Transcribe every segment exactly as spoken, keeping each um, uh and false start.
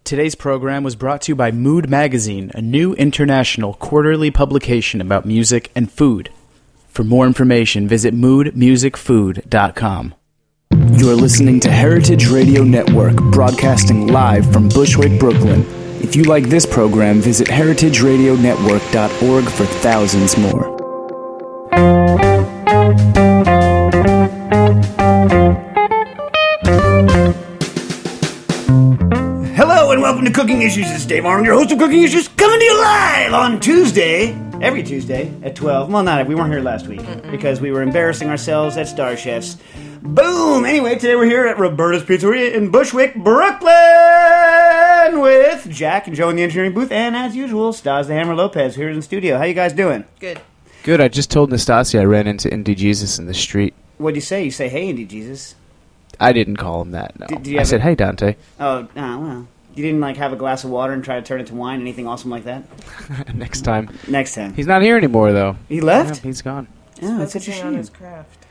Today's program was brought to you by Mood Magazine, a new international quarterly publication about music and food. For more information, visit mood music food dot com. You're listening to Heritage Radio Network, broadcasting live from Bushwick, Brooklyn. If you like this program, visit heritage radio network dot org for thousands more. Hello and welcome to Cooking Issues. This is Dave Arnold, your host of Cooking Issues, coming to you live on Tuesday, every Tuesday at twelve. Well, not we weren't here last week Mm-mm. because we were embarrassing ourselves at Star Chefs. Boom! Anyway, today we're here at Roberta's Pizzeria in Bushwick, Brooklyn, with Jack and Joe in the engineering booth, and as usual, Stas the Hammer Lopez here in the studio. How you guys doing? Good. Good. I just told Nastasia I ran into Indie Jesus in the street. What'd you say? You say, "Hey, Indie Jesus." I didn't call him that. No, did, did I said, a... "Hey, Dante." Oh, uh, well. You didn't, like, have a glass of water and try to turn it to wine? Anything awesome like that? Next time. Next time. He's not here anymore, though. He left? Yeah, he's gone. Oh, that's such a shame. On his craft.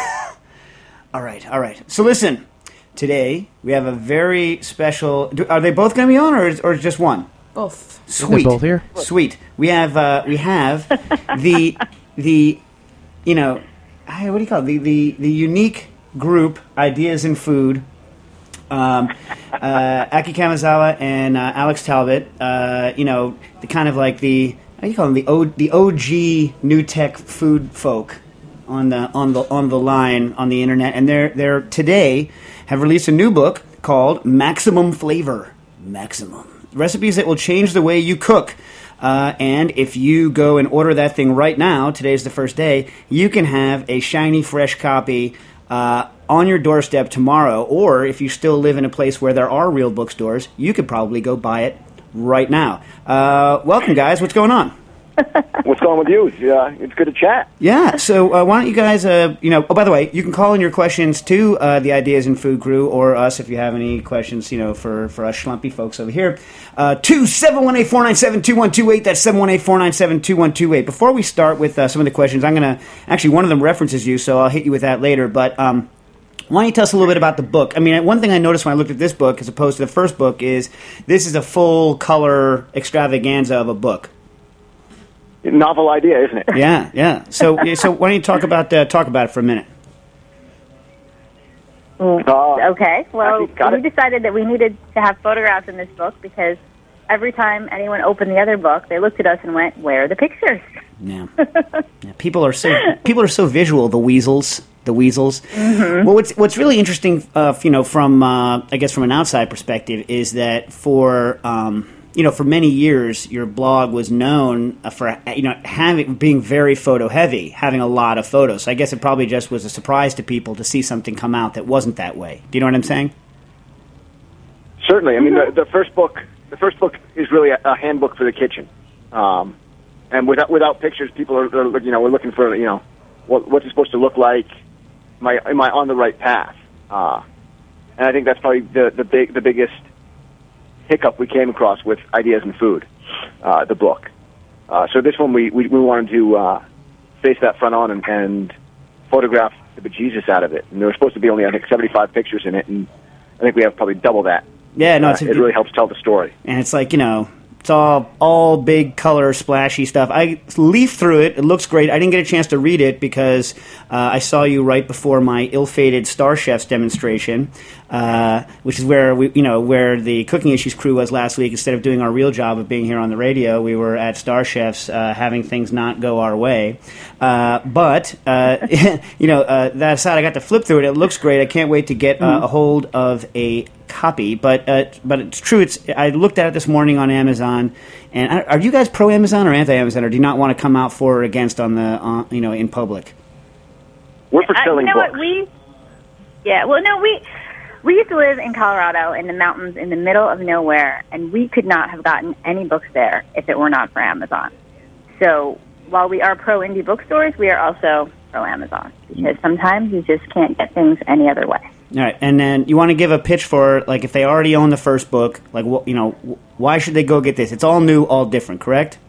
all right, all right. So listen, today we have a very special... Do, are they both going to be on, or is, or is just one? Both. Sweet. They're both here? Sweet. We have, uh, we have the, the, you know, what do you call it? The, the, the unique group, Ideas in Food... Um, uh, Aki Kamizawa and uh, Alex Talbot, uh, you know, the kind of like the how do you call them the o, the O G new tech food folk on the on the on the line on the internet, and they're they're today have released a new book called Maximum Flavor, Maximum recipes that will change the way you cook. Uh, and if you go and order that thing right now, today's the first day, you can have a shiny, fresh copy uh, on your doorstep tomorrow. Or if you still live in a place where there are real bookstores, you could probably go buy it right now. Uh, welcome, guys. What's going on? What's going on with you? Yeah, it's good to chat. Yeah, so uh, why don't you guys, uh, you know, oh, by the way, you can call in your questions to uh, the Ideas in Food crew or us if you have any questions, you know, for, for us schlumpy folks over here. Uh, to seven one eight, four nine seven, two one two eight. That's seven one eight, four nine seven, two one two eight. Before we start with uh, some of the questions, I'm going to, actually, one of them references you, so I'll hit you with that later, but... Um, Why don't you tell us a little bit about the book? I mean, one thing I noticed when I looked at this book as opposed to the first book is this is a full-color extravaganza of a book. Novel idea, isn't it? Yeah, yeah. So, so why don't you talk about uh, talk about it for a minute? Uh, okay. Well, we it. decided that we needed to have photographs in this book because every time anyone opened the other book, they looked at us and went, "Where are the pictures?" Yeah. yeah people are so people are so visual. The weasels. The weasels. Mm-hmm. Well, what's what's really interesting, uh, you know, from uh, I guess from an outside perspective, is that for um, you know for many years your blog was known for you know having being very photo heavy, having a lot of photos. So I guess it probably just was a surprise to people to see something come out that wasn't that way. Do you know what I'm saying? Certainly. I mean, the, the first book, the first book is really a, a handbook for the kitchen, um, and without without pictures, people are, are you know we're looking for you know what, what's it supposed to look like. Am I, am I on the right path? Uh, and I think that's probably the, the big the biggest hiccup we came across with Ideas in Food, uh, the book. Uh, so this one we, we, we wanted to uh, face that front on and, and photograph the bejesus out of it. And there were supposed to be only, I think, seventy-five pictures in it, and I think we have probably double that. Yeah, no, it's uh, a, it really helps tell the story. And it's like, you know... It's all all big color splashy stuff. I leafed through it. It looks great. I didn't get a chance to read it because uh, I saw you right before my ill-fated Star Chefs demonstration, uh, which is where we, you know, where the Cooking Issues crew was last week. Instead of doing our real job of being here on the radio, we were at Star Chefs uh, having things not go our way. Uh, but uh, you know, uh, that aside, I got to flip through it. It looks great. I can't wait to get uh, a hold of a copy, but uh, but it's true. It's I looked at it this morning on Amazon, and I, are you guys pro Amazon or anti Amazon, or do you not want to come out for or against on the uh, you know in public? We're for selling uh, you know books. What, we yeah, well, no, we we used to live in Colorado in the mountains in the middle of nowhere, and we could not have gotten any books there if it were not for Amazon. So while we are pro indie bookstores, we are also pro Amazon because sometimes you just can't get things any other way. All right, and then you want to give a pitch for, like, if they already own the first book, like, you know, why should they go get this? It's all new, all different, correct?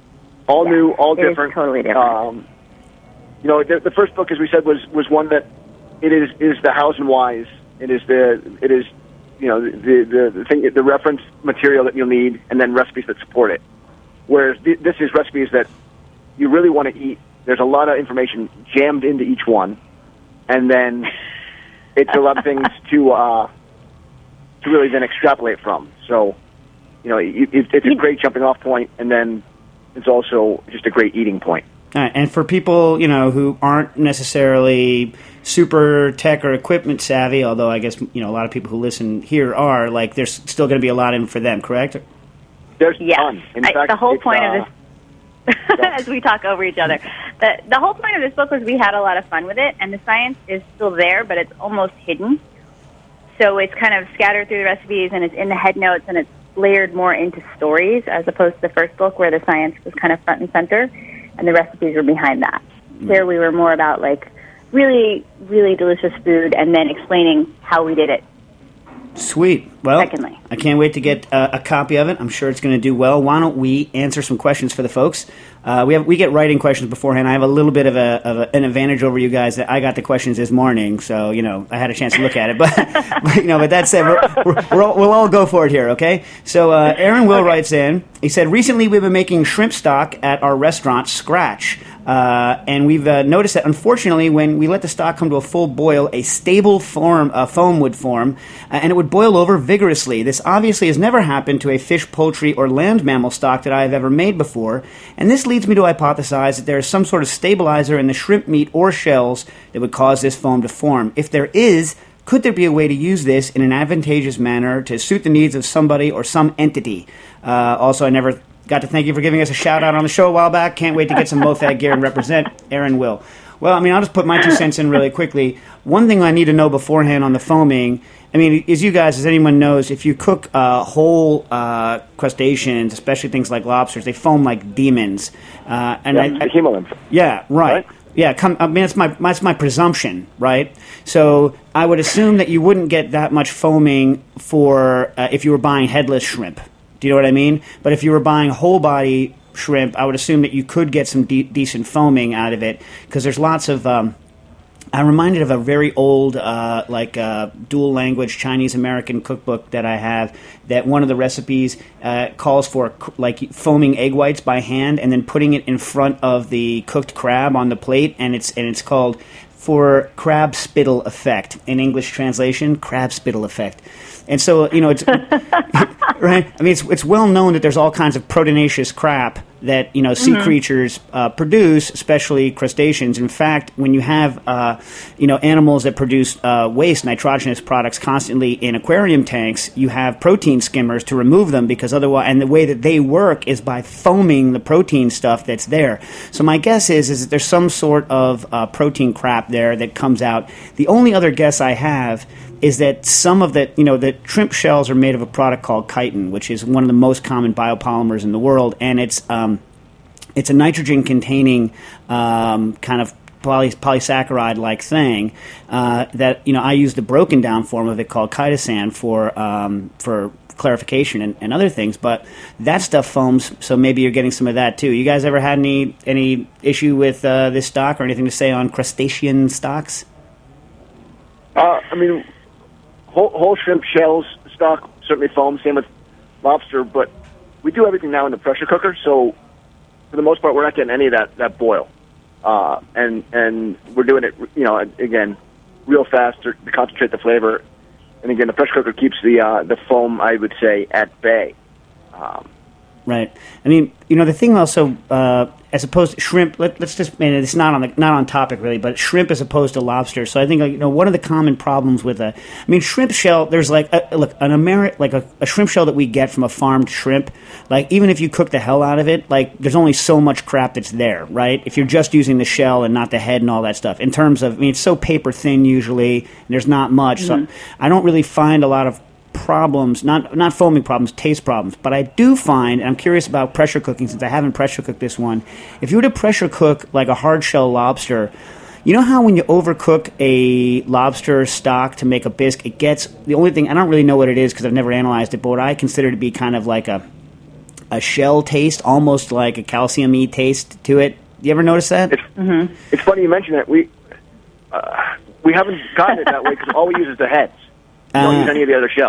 All yeah, new, all it different. Is totally different. Um, you know, the, the first book, as we said, was was one that it is is the hows and whys. It is the it is you know, the the, the thing, the reference material that you'll need, and then recipes that support it. Whereas th- this is recipes that you really want to eat. There's a lot of information jammed into each one, and then it's a lot of things to uh, to really then extrapolate from. So, you know, it, it's a great jumping off point, and then it's also just a great eating point. All right, and for people, you know, who aren't necessarily super tech or equipment savvy, although I guess, you know, a lot of people who listen here are, like, there's still going to be a lot in for them, correct? There's yes. tons. In I, fact, the whole point uh, of this, as we talk over each other, the, the whole point of this book was we had a lot of fun with it, and the science is still there, but it's almost hidden. So it's kind of scattered through the recipes, and it's in the head notes, and it's layered more into stories, as opposed to the first book where the science was kind of front and center, and the recipes were behind that. Mm. Here we were more about, like, really, really delicious food, and then explaining how we did it. Sweet. Well, Secondly. I can't wait to get uh, a copy of it. I'm sure it's going to do well. Why don't we answer some questions for the folks? Uh, we have we get writing questions beforehand. I have a little bit of, a, of a, an advantage over you guys that I got the questions this morning, so you know I had a chance to look at it. But, but you know, but that said, we're, we're, we're all, we'll all go for it here, okay? So uh, Aaron Will okay. writes in. He said, recently we've been making shrimp stock at our restaurant, Scratch. Uh, and we've uh, noticed that, unfortunately, when we let the stock come to a full boil, a stable form, uh, foam would form, uh, and it would boil over vigorously. This obviously has never happened to a fish, poultry, or land mammal stock that I have ever made before, and this leads me to hypothesize that there is some sort of stabilizer in the shrimp meat or shells that would cause this foam to form. If there is, could there be a way to use this in an advantageous manner to suit the needs of somebody or some entity? Uh, also, I never got to thank you for giving us a shout-out on the show a while back. Can't wait to get some MoFag gear and represent Aaron Will. Well, I mean, I'll just put my two cents in really quickly. One thing I need to know beforehand on the foaming, I mean, as you guys, as anyone knows, if you cook uh, whole uh, crustaceans, especially things like lobsters, they foam like demons. Uh, and yeah, I, the hemolymph. Yeah, right. right? Yeah, come, I mean, that's my, that's my presumption, right? So I would assume that you wouldn't get that much foaming for uh, if you were buying headless shrimp. Do you know what I mean? But if you were buying whole body shrimp, I would assume that you could get some de- decent foaming out of it because there's lots of. Um, I'm reminded of a very old, uh, like uh, dual language Chinese American cookbook that I have. That one of the recipes uh, calls for like foaming egg whites by hand and then putting it in front of the cooked crab on the plate, and it's and it's called for crab spittle effect. In English translation, crab spittle effect. And so, you know, it's right. I mean, it's it's well known that there's all kinds of proteinaceous crap that you know sea mm-hmm. creatures uh, produce, especially crustaceans. In fact, when you have uh, you know animals that produce uh, waste nitrogenous products constantly in aquarium tanks, you have protein skimmers to remove them because otherwise, and the way that they work is by foaming the protein stuff that's there. So my guess is is that there's some sort of uh, protein crap there that comes out. The only other guess I have is that some of the, you know, the shrimp shells are made of a product called chitin, which is one of the most common biopolymers in the world, and it's um, it's a nitrogen-containing um, kind of poly- polysaccharide-like thing uh, that, you know, I use the broken-down form of it called chitosan for um, for clarification and, and other things, but that stuff foams, so maybe you're getting some of that too. You guys ever had any any issue with uh, this stock or anything to say on crustacean stocks? Uh, I mean... Whole, whole shrimp shells stock certainly foam. Same with lobster, but we do everything now in the pressure cooker. So for the most part, we're not getting any of that that boil, uh, and and we're doing it, you know, again, real fast to, to concentrate the flavor. And again, the pressure cooker keeps the uh, the foam, I would say, at bay. Um, right. I mean, you know, the thing also, uh, as opposed to shrimp, let, let's just, man, it's not on the not on topic really, but shrimp as opposed to lobster. So I think, like, you know, one of the common problems with a, I mean, shrimp shell, there's like, a, look, an Ameri- like a, a shrimp shell that we get from a farmed shrimp, like, even if you cook the hell out of it, like, there's only so much crap that's there, right? If you're just using the shell and not the head and all that stuff. In terms of, I mean, it's so paper thin usually, and there's not much. Mm-hmm. So I don't really find a lot of problems, not not foaming problems, taste problems. But I do find, and I'm curious about pressure cooking since I haven't pressure cooked this one, if you were to pressure cook like a hard shell lobster, you know how when you overcook a lobster stock to make a bisque, it gets, the only thing, I don't really know what it is because I've never analyzed it, but what I consider to be kind of like a a shell taste, almost like a calcium-y taste to it. You ever notice that? It's, mm-hmm. it's funny you mention that. We, uh, we haven't gotten it that way because all we use is the heads. We don't uh, use any of the other shell.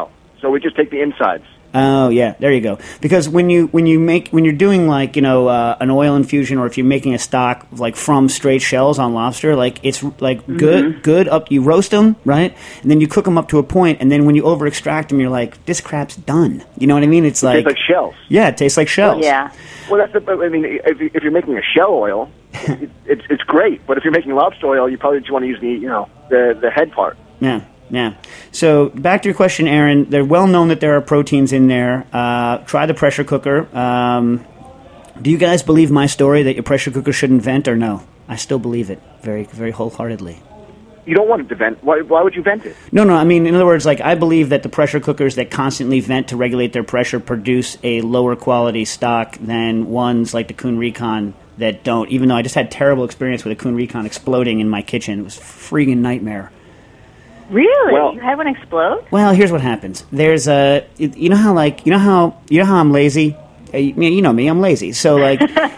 So we just take the insides. Oh yeah, there you go. Because when you when you make when you're doing like you know uh, an oil infusion, or if you're making a stock like from straight shells on lobster, like it's like mm-hmm. good good up. You roast them, right, and then you cook them up to a point, and then when you over extract them, you're like, this crap's done. You know what I mean? It's it like tastes like shells. Yeah, it tastes like shells. Well, yeah. Well, that's the, I mean, if, you, if you're making a shell oil, it, it's it's great. But if you're making lobster oil, you probably just want to use the you know the the head part. Yeah. Yeah. So back to your question, Aaron. They're well known that there are proteins in there. Uh, try the pressure cooker. Um, do you guys believe my story that your pressure cooker shouldn't vent, or no? I still believe it very, very wholeheartedly. You don't want it to vent. Why, why would you vent it? No, no. I mean, in other words, like I believe that the pressure cookers that constantly vent to regulate their pressure produce a lower quality stock than ones like the Kuhn Recon that don't. Even though I just had terrible experience with a Kuhn Recon exploding in my kitchen. It was a freaking nightmare. Really? Well, you had one explode? Well, here's what happens. There's a, you know how like, you know how, you know how I'm lazy? Uh, You you know me, I'm lazy. So like,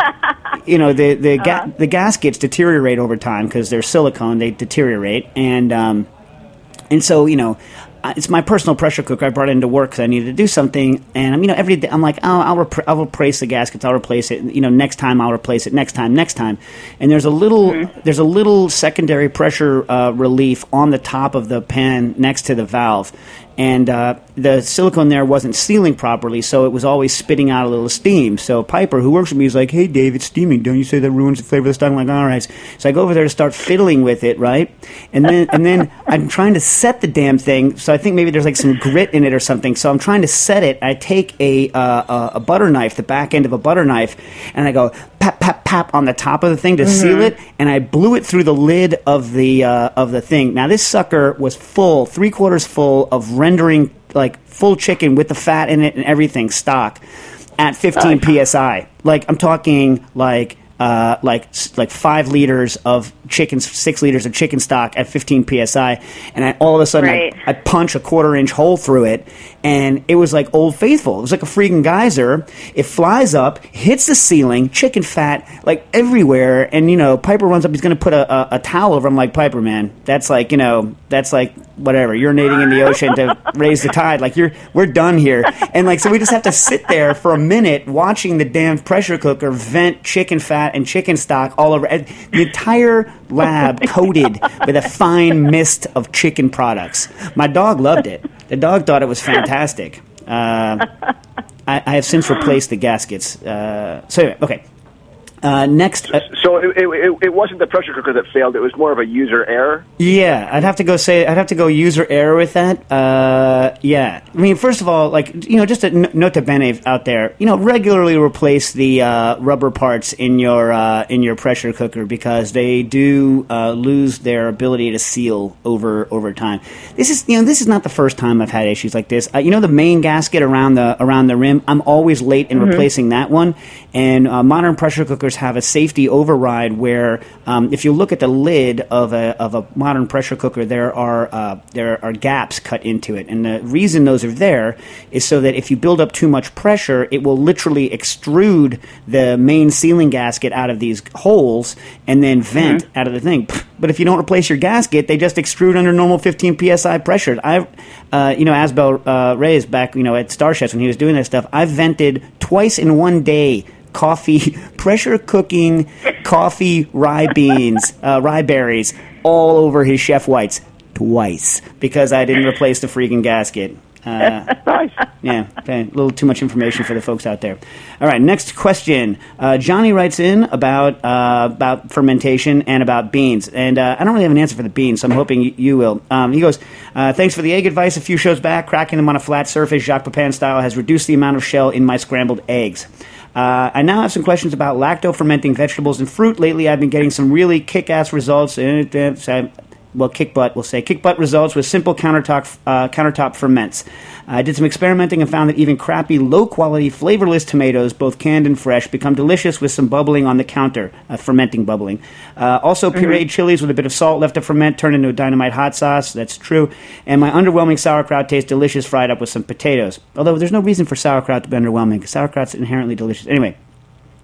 you know, the the, ga- Uh-huh. the gaskets deteriorate over time because they're silicone, they deteriorate. And, um, and so, you know, uh, it's my personal pressure cooker. I brought it into work because I needed to do something. And, you know, every day I'm like, oh, I'll, rep- I'll replace the gaskets. I'll replace it. You know, next time I'll replace it. Next time, next time. And there's a little, mm-hmm. there's a little secondary pressure uh, relief on the top of the pan next to the valve. And uh, the silicone there wasn't sealing properly, so it was always spitting out a little steam. So Piper, who works with me, is like, hey, Dave, it's steaming. Don't you say that ruins the flavor of the stock? I'm like, all right. So I go over there to start fiddling with it, right? And then and then I'm trying to set the damn thing. So I think maybe there's like some grit in it or something. So I'm trying to set it. I take a, uh, a, a butter knife, the back end of a butter knife, and I go pap, pap, pap on the top of the thing to mm-hmm. seal it, and I blew it through the lid of the uh, of the thing. Now, this sucker was full, three-quarters full of rendering, like, full chicken with the fat in it and everything, stock, at fifteen P S I. Like, I'm talking, like, uh, like like five liters of chicken, six liters of chicken stock at fifteen P S I, and I, all of a sudden right. I, I punch a quarter-inch hole through it, and it was like Old Faithful. It was like a freaking geyser. It flies up, hits the ceiling, chicken fat, like, everywhere, and, you know, Piper runs up, he's going to put a, a, a towel over him. I'm like, Piper, man, that's like, you know, that's like, whatever, urinating in the ocean to raise the tide. Like, you're, we're done here. And, like, so we just have to sit there for a minute watching the damn pressure cooker vent chicken fat and chicken stock all over. And the entire lab coated with a fine mist of chicken products. My dog loved it. The dog thought it was fantastic. Uh, I, I have since replaced the gaskets. Uh, so anyway, okay. Uh, next, uh, so it, it, it wasn't the pressure cooker that failed; it was more of a user error. Yeah, I'd have to go say I'd have to go user error with that. Uh, yeah, I mean, first of all, like, you know, just a n- nota bene out there, you know, regularly replace the uh, rubber parts in your uh, in your pressure cooker because they do uh, lose their ability to seal over over time. This is you know this is not the first time I've had issues like this. Uh, you know, the main gasket around the around the rim, I'm always late in mm-hmm. replacing that one, and uh, modern pressure cookers have a safety override where um, if you look at the lid of a of a modern pressure cooker, there are uh, there are gaps cut into it, and the reason those are there is so that if you build up too much pressure, it will literally extrude the main sealing gasket out of these holes and then vent mm-hmm. out of the thing. But if you don't replace your gasket, they just extrude under normal fifteen P S I pressure. I, uh, you know, Asbel uh, Reyes back, you know, at Star Chefs when he was doing that stuff, I vented twice in one day. Coffee, pressure cooking coffee rye beans, uh, rye berries, all over his chef whites twice because I didn't replace the freaking gasket. Uh, nice. Yeah, okay, a little too much information for the folks out there. All right, next question. Uh, Johnny writes in about uh, about fermentation and about beans, and uh, I don't really have an answer for the beans, so I'm hoping you, you will. Um, he goes, uh, thanks for the egg advice a few shows back. Cracking them on a flat surface, Jacques Pepin style, has reduced the amount of shell in my scrambled eggs. Uh, I now have some questions about lacto-fermenting vegetables and fruit. Lately, I've been getting some really kick-ass results. Uh, well, kick-butt, we'll say. Kick-butt results with simple countertop, uh, countertop ferments. I did some experimenting and found that even crappy, low-quality, flavorless tomatoes, both canned and fresh, become delicious with some bubbling on the counter, uh, fermenting bubbling. Uh, also, pureed mm-hmm. chilies with a bit of salt left to ferment turned into a dynamite hot sauce. That's true. And my underwhelming sauerkraut tastes delicious fried up with some potatoes. Although there's no reason for sauerkraut to be underwhelming, because sauerkraut's inherently delicious. Anyway.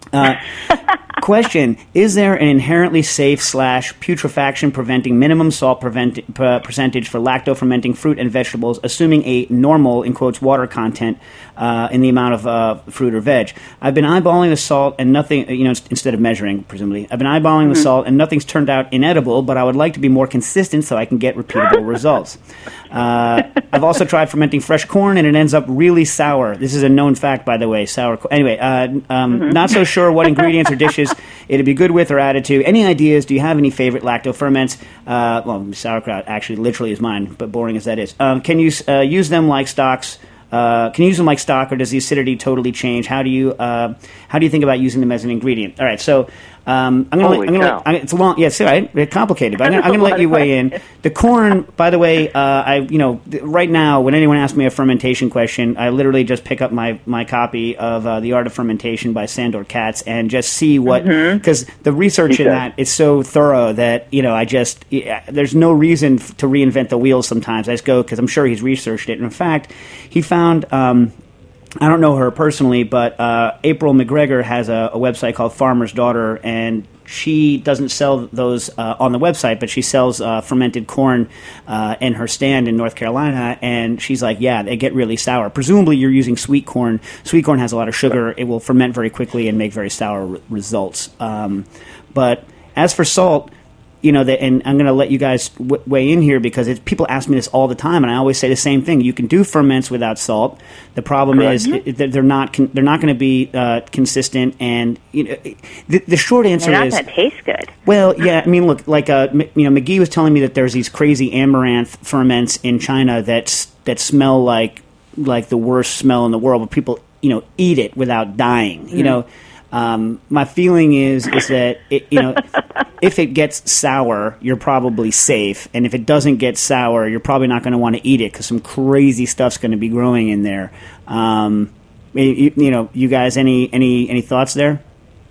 Uh, question, is there an inherently safe slash putrefaction preventing minimum salt prevent, uh, percentage for lacto-fermenting fruit and vegetables, assuming a normal, in quotes, water content uh, in the amount of uh, fruit or veg? I've been eyeballing the salt and nothing, you know, instead of measuring, presumably. I've been eyeballing mm-hmm. the salt and nothing's turned out inedible, but I would like to be more consistent so I can get repeatable results. Uh, I've also tried fermenting fresh corn and it ends up really sour. This is a known fact, by the way, sour corn. Anyway, uh, um, mm-hmm. not so sure what ingredients or dishes it'd be good with or added to. Any ideas? Do you have any favorite lacto ferments? Uh, well, sauerkraut actually literally is mine, but boring as that is. Um, can you uh, use them like stocks? Uh, can you use them like stock, or does the acidity totally change? How do you uh, how do you think about using them as an ingredient? All right, so um, I'm going to let, I'm it's a long, yes, right, it's complicated, but I'm going to let you weigh in. The corn, by the way, uh, I you know right now when anyone asks me a fermentation question, I literally just pick up my my copy of uh, The Art of Fermentation by Sandor Katz and just see what, because mm-hmm. the research in that is so thorough that you know I just yeah, there's no reason to reinvent the wheel. Sometimes I just go because I'm sure he's researched it, and in fact, he found. Um, I don't know her personally, but uh, April McGregor has a, a website called Farmer's Daughter, and she doesn't sell those uh, on the website, but she sells uh, fermented corn uh, in her stand in North Carolina, and she's like, yeah, they get really sour. Presumably you're using sweet corn. Sweet corn has a lot of sugar. It will ferment very quickly and make very sour re- results. Um, but as for salt... You know, the, and I'm going to let you guys w- weigh in here because it's, people ask me this all the time, and I always say the same thing. You can do ferments without salt. The problem Correct. is mm-hmm. it, they're not con- they're not going to be uh, consistent, and you know, the, the short answer they're not is going to taste good. Well, yeah, I mean, look, like uh, M- you know, McGee was telling me that there's these crazy amaranth ferments in China that that smell like like the worst smell in the world, but people you know eat it without dying. Mm. You know. Um, my feeling is is that it, you know if it gets sour, you're probably safe, and if it doesn't get sour, you're probably not going to want to eat it because some crazy stuff's going to be growing in there. Um, you, you know, you guys, any any any thoughts there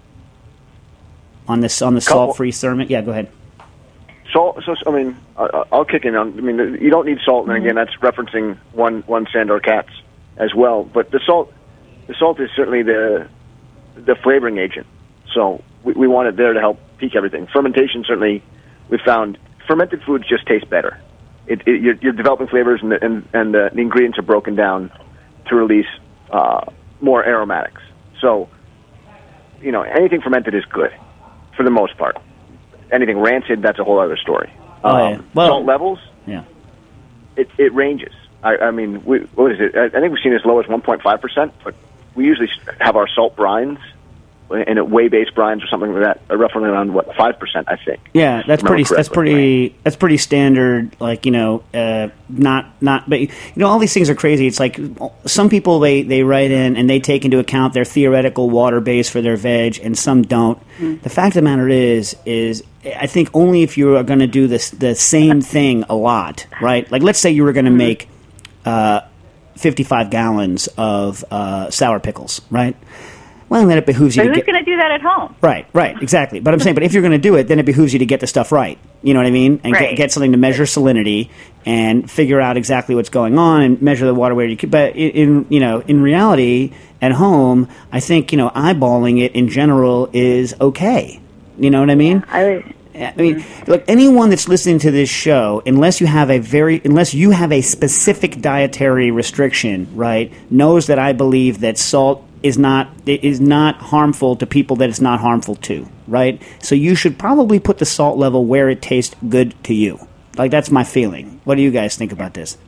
on this on the salt-free ferment? Yeah, go ahead. Salt. So I mean, I'll kick in on. I mean, you don't need salt, and again, that's referencing one one Sandor Katz as well. But the salt, the salt is certainly the the flavoring agent. So we, we want it there to help peak everything. Fermentation, certainly, we found fermented foods just taste better. It, it, you're, you're developing flavors, and, the, and, and the, the ingredients are broken down to release uh, more aromatics. So, you know, anything fermented is good, for the most part. Anything rancid, that's a whole other story. Oh, um, yeah. Well, salt levels, yeah, it, it ranges. I, I mean, we, what is it? I, I think we've seen as low as one point five percent, but we usually have our salt brines, and at whey-based brines or something like that, are roughly around what five percent, I think. Yeah, that's pretty. Correctly. That's pretty. That's pretty standard. Like you know, uh, not not. But you know, all these things are crazy. It's like some people they, they write in and they take into account their theoretical water base for their veg, and some don't. Mm. The fact of the matter is, is I think only if you are going to do this the same thing a lot, right? Like let's say you were going to make uh, fifty-five gallons of uh, sour pickles, right? Well, then it behooves you but to who's get... going to do that at home? Right, right, exactly. But I'm saying, but if you're going to do it, then it behooves you to get the stuff right. You know what I mean? And right. get, get something to measure salinity and figure out exactly what's going on and measure the water weight. You could, but in, in you know, in reality, at home, I think you know, eyeballing it in general is okay. You know what I mean? I would. I mean, look, anyone that's listening to this show, unless you have a very, unless you have a specific dietary restriction, right, knows that I believe that salt is not is not harmful to people that it's not harmful to, right? So you should probably put the salt level where it tastes good to you. Like that's my feeling. What do you guys think about this?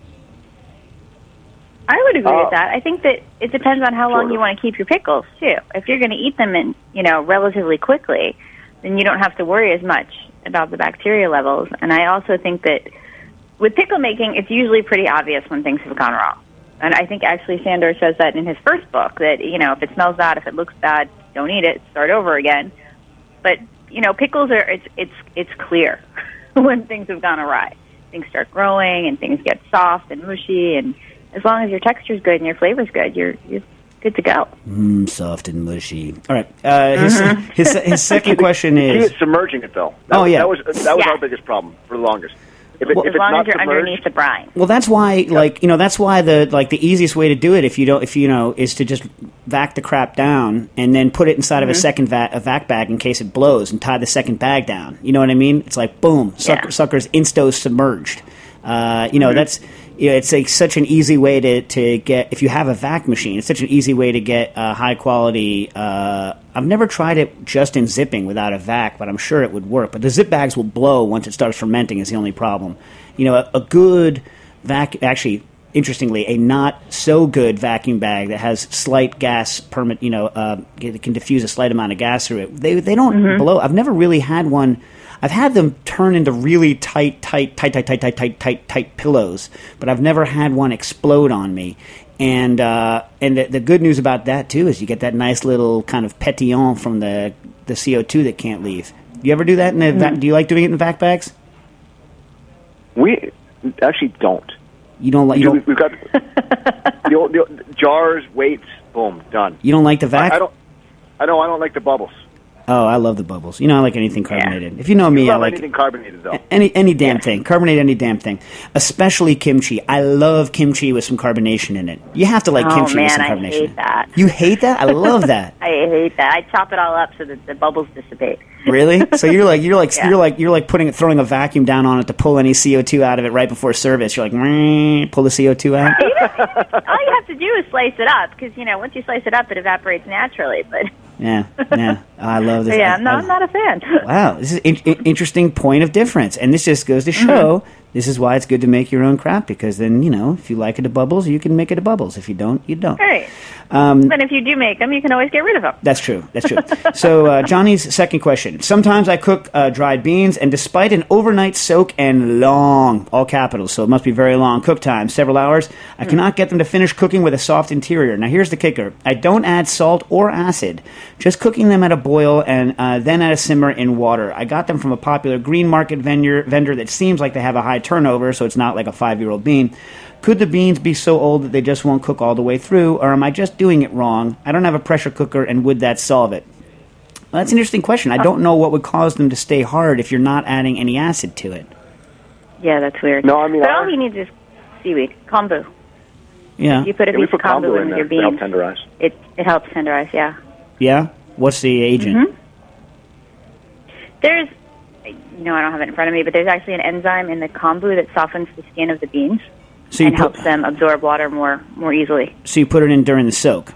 I would agree uh, with that. I think that it depends on how long sort of. you want to keep your pickles too. If you're going to eat them in, you know, relatively quickly, then you don't have to worry as much about the bacteria levels. And I also think that with pickle making, it's usually pretty obvious when things have gone wrong. And I think actually Sandor says that in his first book, that, you know, if it smells bad, if it looks bad, don't eat it, start over again. But, you know, pickles are, it's it's it's clear when things have gone awry. Things start growing and things get soft and mushy, and as long as your texture's good and your flavor's good, you're you're good to go. Mmm, soft and mushy. All right. Uh, his, mm-hmm. his, his second question is... He is submerging it, though. That oh, was, yeah. That was, that was yeah. our biggest problem for the longest. If, it, Well, if As it's long not as you're submerged, underneath the brine. Well, that's why, like you know, that's why the like the easiest way to do it, if you don't, if you know, is to just vac the crap down and then put it inside Mm-hmm. of a second vac, a vac bag in case it blows, and tie the second bag down. You know what I mean? It's like boom, sucker, Yeah. sucker's insto submerged. Uh, you know, Mm-hmm. that's you know, it's like such an easy way to to get if you have a vac machine. It's such an easy way to get uh, high quality. Uh, I've never tried it just in zipping without a vac, but I'm sure it would work. But the zip bags will blow once it starts fermenting. Is the only problem. You know, a, a good vac actually. Interestingly, a not so good vacuum bag that has slight gas permit, you know, uh, it can diffuse a slight amount of gas through it. They they don't Mm-hmm. blow. I've never really had one. I've had them turn into really tight, tight, tight, tight, tight, tight, tight, tight, tight pillows, but I've never had one explode on me. And uh, and the, the good news about that too is you get that nice little kind of pétillant from the the C O two that can't leave. You ever do that in the? vac do you like doing it in vac bags? we actually don't. You don't like you We- don't, We've got the, old, the old jars, weights, boom, done. you don't like the vac? I, I don't. I know. I don't like the bubbles. Oh, I love the bubbles. You know, I like anything carbonated. If you know me, I I love like anything carbonated though. any any damn thing. Carbonate any damn thing. Especially kimchi. I love kimchi with some carbonation in it. You have to like Oh, kimchi with man, some I carbonation. hate that. You hate that? I love that. I hate that. I chop it all up so that the bubbles dissipate. Really? So you're like you're like Yeah. you're like you're like putting throwing a vacuum down on it to pull any C O two out of it right before service. You're like, "Meh," pull the C O two out. All you have to do is slice it up, because, you know, once you slice it up, it evaporates naturally. But Yeah, yeah. I love this. yeah, I- no, I- I'm not a fan. Wow, this is an in- interesting point of difference, and this just goes to show Mm-hmm. this is why it's good to make your own crap, because then you know if you like it to bubbles, you can make it to bubbles. If you don't, you don't. Right. Um, But if you do make them, you can always get rid of them. That's true. That's true. So uh, Johnny's second question: sometimes I cook uh, dried beans, and despite an overnight soak and long, all capitals, so it must be very long cook time, several hours, I cannot get them to finish cooking with a soft interior. Now here's the kicker: I don't add salt or acid, just cooking them at a boil and uh, then at a simmer in water. I got them from a popular green market vendor vendor that seems like they have a high turnover, so it's not like a five-year-old bean. Could the beans be so old that they just won't cook all the way through, or am I just doing it wrong? I don't have a pressure cooker, and would that solve it? Well, that's an interesting question. I don't know what would cause them to stay hard if you're not adding any acid to it. Yeah, that's weird. No, I mean, but I- all you need is seaweed, kombu. Yeah. You put a Yeah, we piece of put kombu kombu in in there your to help beans. tenderize. It it helps tenderize. Yeah. Yeah? What's the agent? Mm-hmm. There's, you know, I don't have it in front of me, but there's actually an enzyme in the kombu that softens the skin of the beans So you and put helps them absorb water more more easily. so you put it in during the soak.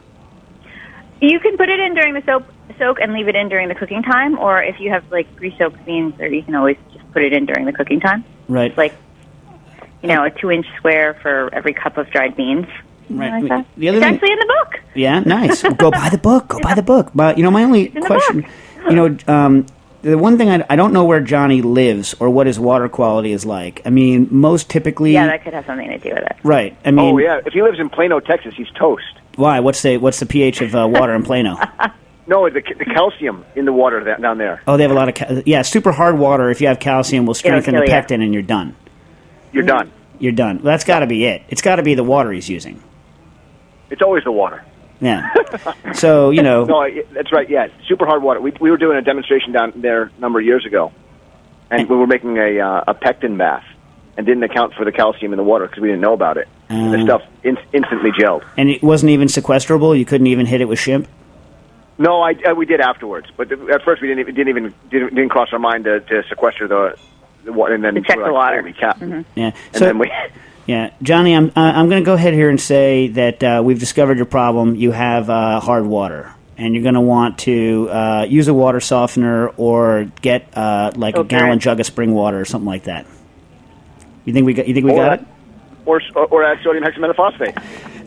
You can put it in during the soak, soak and leave it in during the cooking time, or if you have like pre-soaked beans, or you can always just put it in during the cooking time. Right. It's like, you know, a two-inch square for every cup of dried beans. Right. Like that. The other it's thing- actually in the book. Yeah, nice. Go buy the book. Go buy the book. But you know, my only in the question, book. you know, um, the one thing I, I don't know where Johnny lives or what his water quality is like. I mean, most typically, Yeah, that could have something to do with it. right. I mean, Oh yeah, if he lives in Plano, Texas, he's toast. why? What's the what's the pH of uh, water in Plano? No, the, the calcium in the water that, down there. Oh, they have a lot of cal- yeah. Super hard water. If you have calcium, will strengthen the kill ya. pectin, and you're done. You're done. You're done. Well, that's got to be it. It's got to be the water he's using. It's always the water. Yeah. So you know. No, I- that's right. Yeah, super hard water. We we were doing a demonstration down there a number of years ago, and we were making a uh, a pectin bath, and didn't account for the calcium in the water because we didn't know about it. And the Uh. stuff in, instantly gelled. And it wasn't even sequestrable. You couldn't even hit it with shimp. No, I, I we did afterwards, but th- at first we didn't even, didn't even didn't, didn't cross our mind to, to sequester the, the water, and then To check we're the like, water. Holy cow. Yeah. And So then we. yeah, Johnny, I'm uh, I'm going to go ahead here and say that uh, we've discovered your problem. You have uh, hard water, and you're going to want to uh, use a water softener or get uh, like a Filter gallon it. jug of spring water or something like that. You think we got? You think we Or, got it? or, or add sodium hexametaphosphate.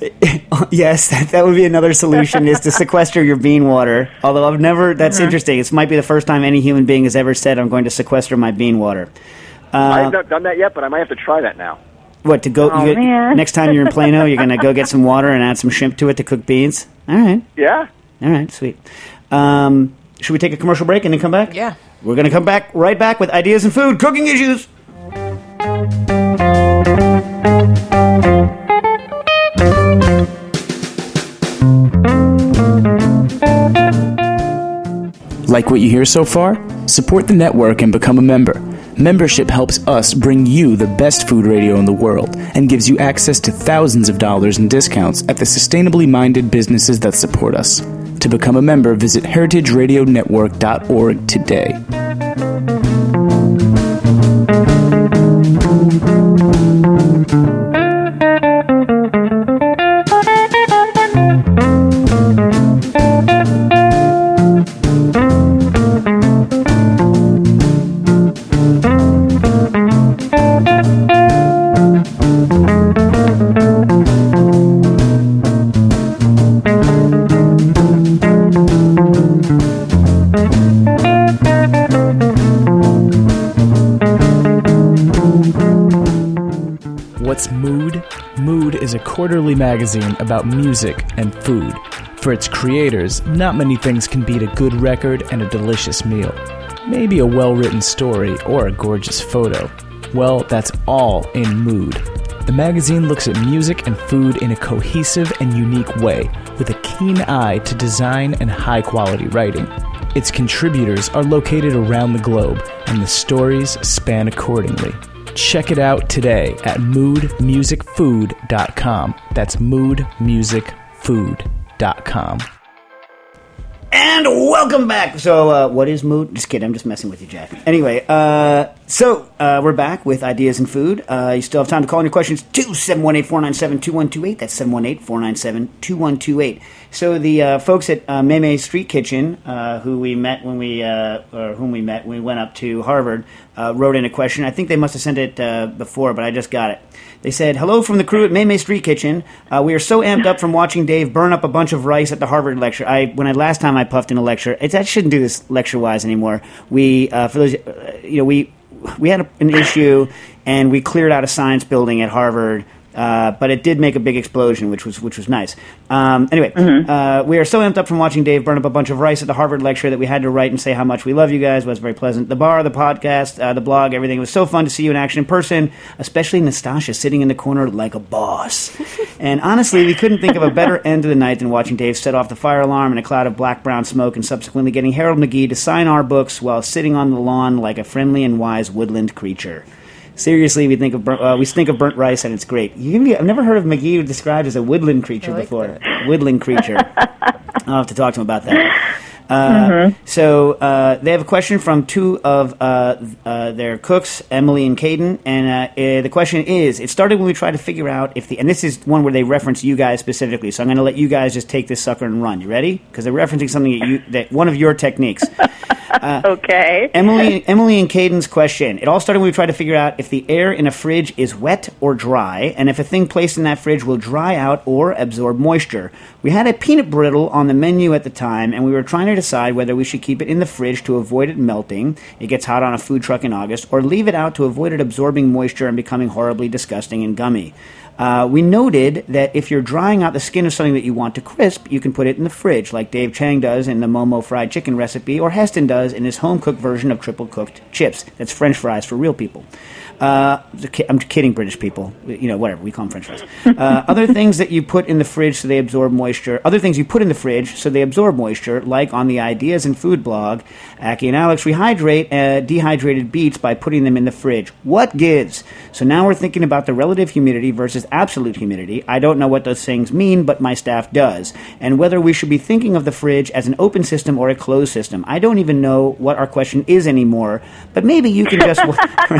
Yes, that, that would be another solution is to sequester your bean water. Although I've never, that's interesting. It might be the first time any human being has ever said, I'm going to sequester my bean water. I Uh, have not done that yet, but I might have to try that now. what, to go, Oh, you get- man. next time you're in Plano, you're going to go get some water and add some shrimp to it to cook beans? All right. Yeah. All right, sweet. Um, should we take a commercial break and then come back? Yeah. We're going to come back right back with ideas and food, cooking issues. Like what you hear so far? Support the network and become a member. Membership helps us bring you the best food radio in the world and gives you access to thousands of dollars in discounts at the sustainably minded businesses that support us. To become a member, visit heritage radio network dot org today. What's Mood? Mood is a quarterly magazine about music and food. For its creators, not many things can beat a good record and a delicious meal. Maybe a well-written story or a gorgeous photo. Well, that's all in Mood. The magazine looks at music and food in a cohesive and unique way, with a keen eye to design and high-quality writing. Its contributors are located around the globe, and the stories span accordingly. Check it out today at mood music food dot com. That's mood music food dot com. And welcome back. So, uh, what is Mood? Just kidding. I'm just messing with you, Jack. Anyway, uh, so uh, we're back with Ideas in Food. Uh, you still have time to call in your questions to seven one eight, four nine seven, two one two eight. That's seven one eight, four nine seven, two one two eight. So the uh, folks at uh, Mei Mei Street Kitchen, uh, who we met when we, uh, or whom we met when we went up to Harvard, uh, wrote in a question. I think they must have sent it uh, before, but I just got it. They said, "Hello from the crew at Mei Mei Street Kitchen. Uh, we are so amped up from watching Dave burn up a bunch of rice at the Harvard lecture. I when I last time I puffed in a lecture, it's, I shouldn't do this lecture wise anymore. We uh, for those, uh, you know, we we had a, an issue and we cleared out a science building at Harvard." Uh, but it did make a big explosion, which was which was nice. Um, anyway, mm-hmm. uh, we are so amped up from watching Dave burn up a bunch of rice at the Harvard lecture that we had to write and say how much we love you guys. It was very pleasant. The bar, the podcast, uh, the blog, everything. It was so fun to see you in action in person, especially Nastasha sitting in the corner like a boss. And honestly, we couldn't think of a better end to the night than watching Dave set off the fire alarm in a cloud of black-brown smoke and subsequently getting Harold McGee to sign our books while sitting on the lawn like a friendly and wise woodland creature. Seriously, we think of burnt, uh, we think of burnt rice, and it's great. You me, I've never heard of McGee described as a woodland creature like before. That. Woodland creature. I'll have to talk to him about that. Uh, mm-hmm. So uh, they have a question from two of uh, uh, their cooks, Emily and Caden, and uh, uh, the question is: it started when we tried to figure out if the, and this is one where they reference you guys specifically. So I'm going to let you guys just take this sucker and run. You ready? Because they're referencing something that you that one of your techniques. Uh, okay. Emily, Emily and Caden's question. It all started when we tried to figure out if the air in a fridge is wet or dry, and if a thing placed in that fridge will dry out or absorb moisture. We had a peanut brittle on the menu at the time, and we were trying to decide whether we should keep it in the fridge to avoid it melting. It gets hot on a food truck in August, or leave it out to avoid it absorbing moisture and becoming horribly disgusting and gummy. Uh, we noted that if you're drying out the skin of something that you want to crisp, you can put it in the fridge, like Dave Chang does in the Momo fried chicken recipe, or Heston does in his home-cooked version of triple-cooked chips. That's French fries for real people. Uh, I'm kidding, British people. You know, whatever, we call them French fries. Uh, other things that you put in the fridge so they absorb moisture, other things you put in the fridge so they absorb moisture, like on the Ideas in Food blog, Aki and Alex rehydrate uh, dehydrated beets by putting them in the fridge. What gives? So now we're thinking about the relative humidity versus absolute humidity. I don't know what those things mean, but my staff does. And whether we should be thinking of the fridge as an open system or a closed system. I don't even know what our question is anymore, but maybe you can just...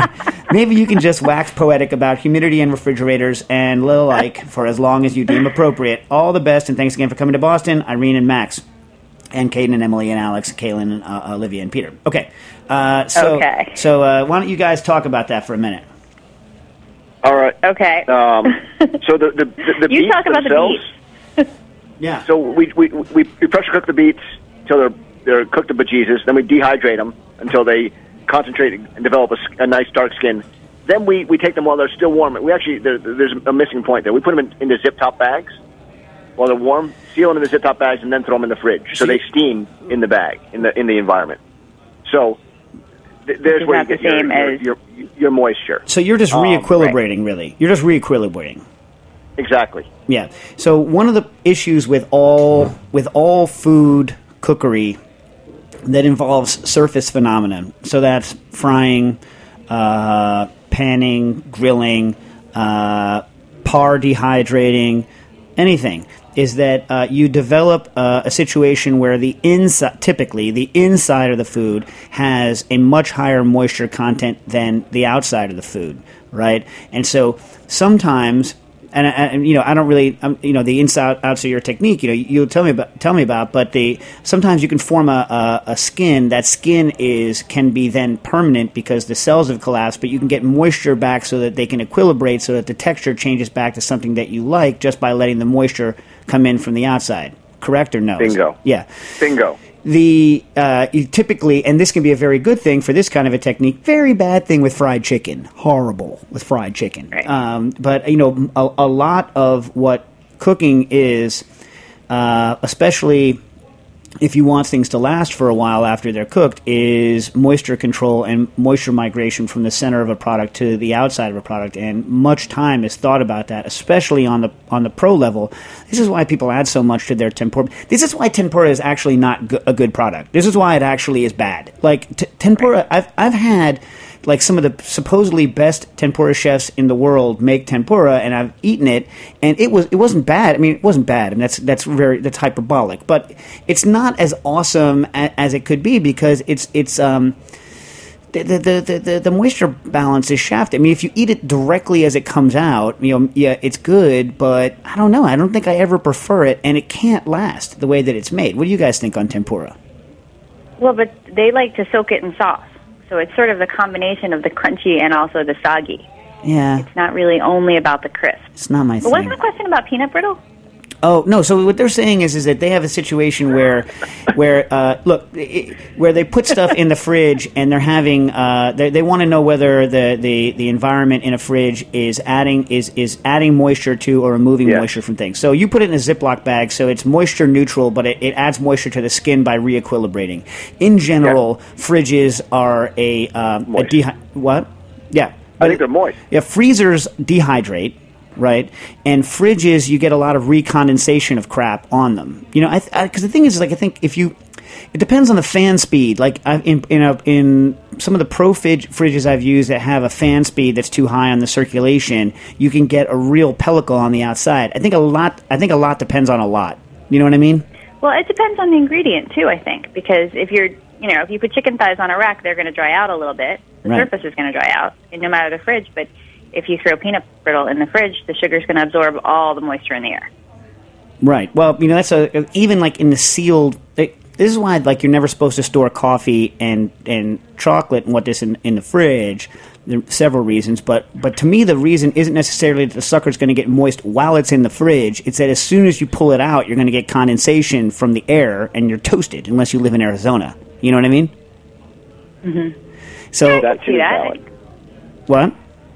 maybe you can just wax poetic about humidity and refrigerators and the like for as long as you deem appropriate. All the best, and thanks again for coming to Boston, Irene and Max, and Caden and Emily and Alex, Kaylin and uh, Olivia and Peter. Okay, uh, so okay. so uh, why don't you guys talk about that for a minute? All right. Okay. Um, so the the, the, the you beets talk about themselves. The beets. Yeah. So we we, we we pressure cook the beets until they're they're cooked to bejesus. Then we dehydrate them until they concentrate and develop a, a nice dark skin. Then we, we take them while they're still warm. We actually there, there's a missing point there. We put them in, into zip top bags while they're warm, seal them in the zip top bags, and then throw them in the fridge so they steam in the bag in the in the environment. So th- there's where you get your, your, your, your moisture. So you're just um, re-equilibrating, right. really. You're just re-equilibrating. Exactly. Yeah. So one of the issues with all with all food cookery that involves surface phenomena, so that's frying, uh, panning, grilling, uh, par dehydrating, anything, is that uh, you develop uh, a situation where the inside, typically the inside of the food has a much higher moisture content than the outside of the food, right? And so sometimes, and, and you know, I don't really, um, you know, the inside outside of your technique, you know, you'll tell me about, tell me about, but the sometimes you can form a, a, a skin. That skin is can be then permanent because the cells have collapsed, but you can get moisture back so that they can equilibrate, so that the texture changes back to something that you like just by letting the moisture come in from the outside. Correct or no? Bingo. Yeah. Bingo. The uh, you typically, and this can be a very good thing for this kind of a technique, very bad thing with fried chicken. Horrible with fried chicken. Right. Um, but, you know, a, a lot of what cooking is, uh, especially if you want things to last for a while after they're cooked, is moisture control and moisture migration from the center of a product to the outside of a product. And much time is thought about that, especially on the on the pro level. This is why people add so much to their tempura. This is why tempura is actually not go- a good product. This is why it actually is bad. Like t- tempura, I've I've had like some of the supposedly best tempura chefs in the world make tempura, and I've eaten it, and it was it wasn't bad. I mean, it wasn't bad. I mean, that's that's very that's hyperbolic, but it's not as awesome a, as it could be because it's it's um the the, the the the moisture balance is shafted. I mean, if you eat it directly as it comes out, you know, yeah, it's good, but I don't know. I don't think I ever prefer it, and it can't last the way that it's made. What do you guys think on tempura? Well, but they like to soak it in sauce. So it's sort of the combination of the crunchy and also the soggy. Yeah. It's not really only about the crisp. It's not my but thing. Wasn't the question about peanut brittle? Oh, no, so what they're saying is is that they have a situation where, where uh, look, it, where they put stuff in the fridge and they're having, uh, they, they want to know whether the, the, the environment in a fridge is adding is, is adding moisture to or removing yeah. moisture from things. So you put it in a Ziploc bag, so it's moisture neutral, but it, it adds moisture to the skin by re-equilibrating. In general, yeah. fridges are a, um, a dehy- what? Yeah. I think they're moist. Yeah, freezers dehydrate. Right, and fridges, you get a lot of recondensation of crap on them. You know, because the thing is, like, I think if you, it depends on the fan speed. Like, I, in in, a, in some of the pro fridge, fridges I've used that have a fan speed that's too high on the circulation, you can get a real pellicle on the outside. I think a lot. I think a lot depends on a lot. You know what I mean? Well, it depends on the ingredient too. I think because if you're, you know, if you put chicken thighs on a rack, they're going to dry out a little bit. The right. surface is going to dry out, and no matter the fridge, but if you throw peanut brittle in the fridge, the sugar's going to absorb all the moisture in the air. Right. Well, you know, that's a even like in the sealed. It, this is why, like, you're never supposed to store coffee and and chocolate and what this in in the fridge. There are several reasons, but but to me, the reason isn't necessarily that the sucker's going to get moist while it's in the fridge. It's that as soon as you pull it out, you're going to get condensation from the air, and you're toasted. Unless you live in Arizona, you know what I mean? Mm-hmm. So that too is valid. What?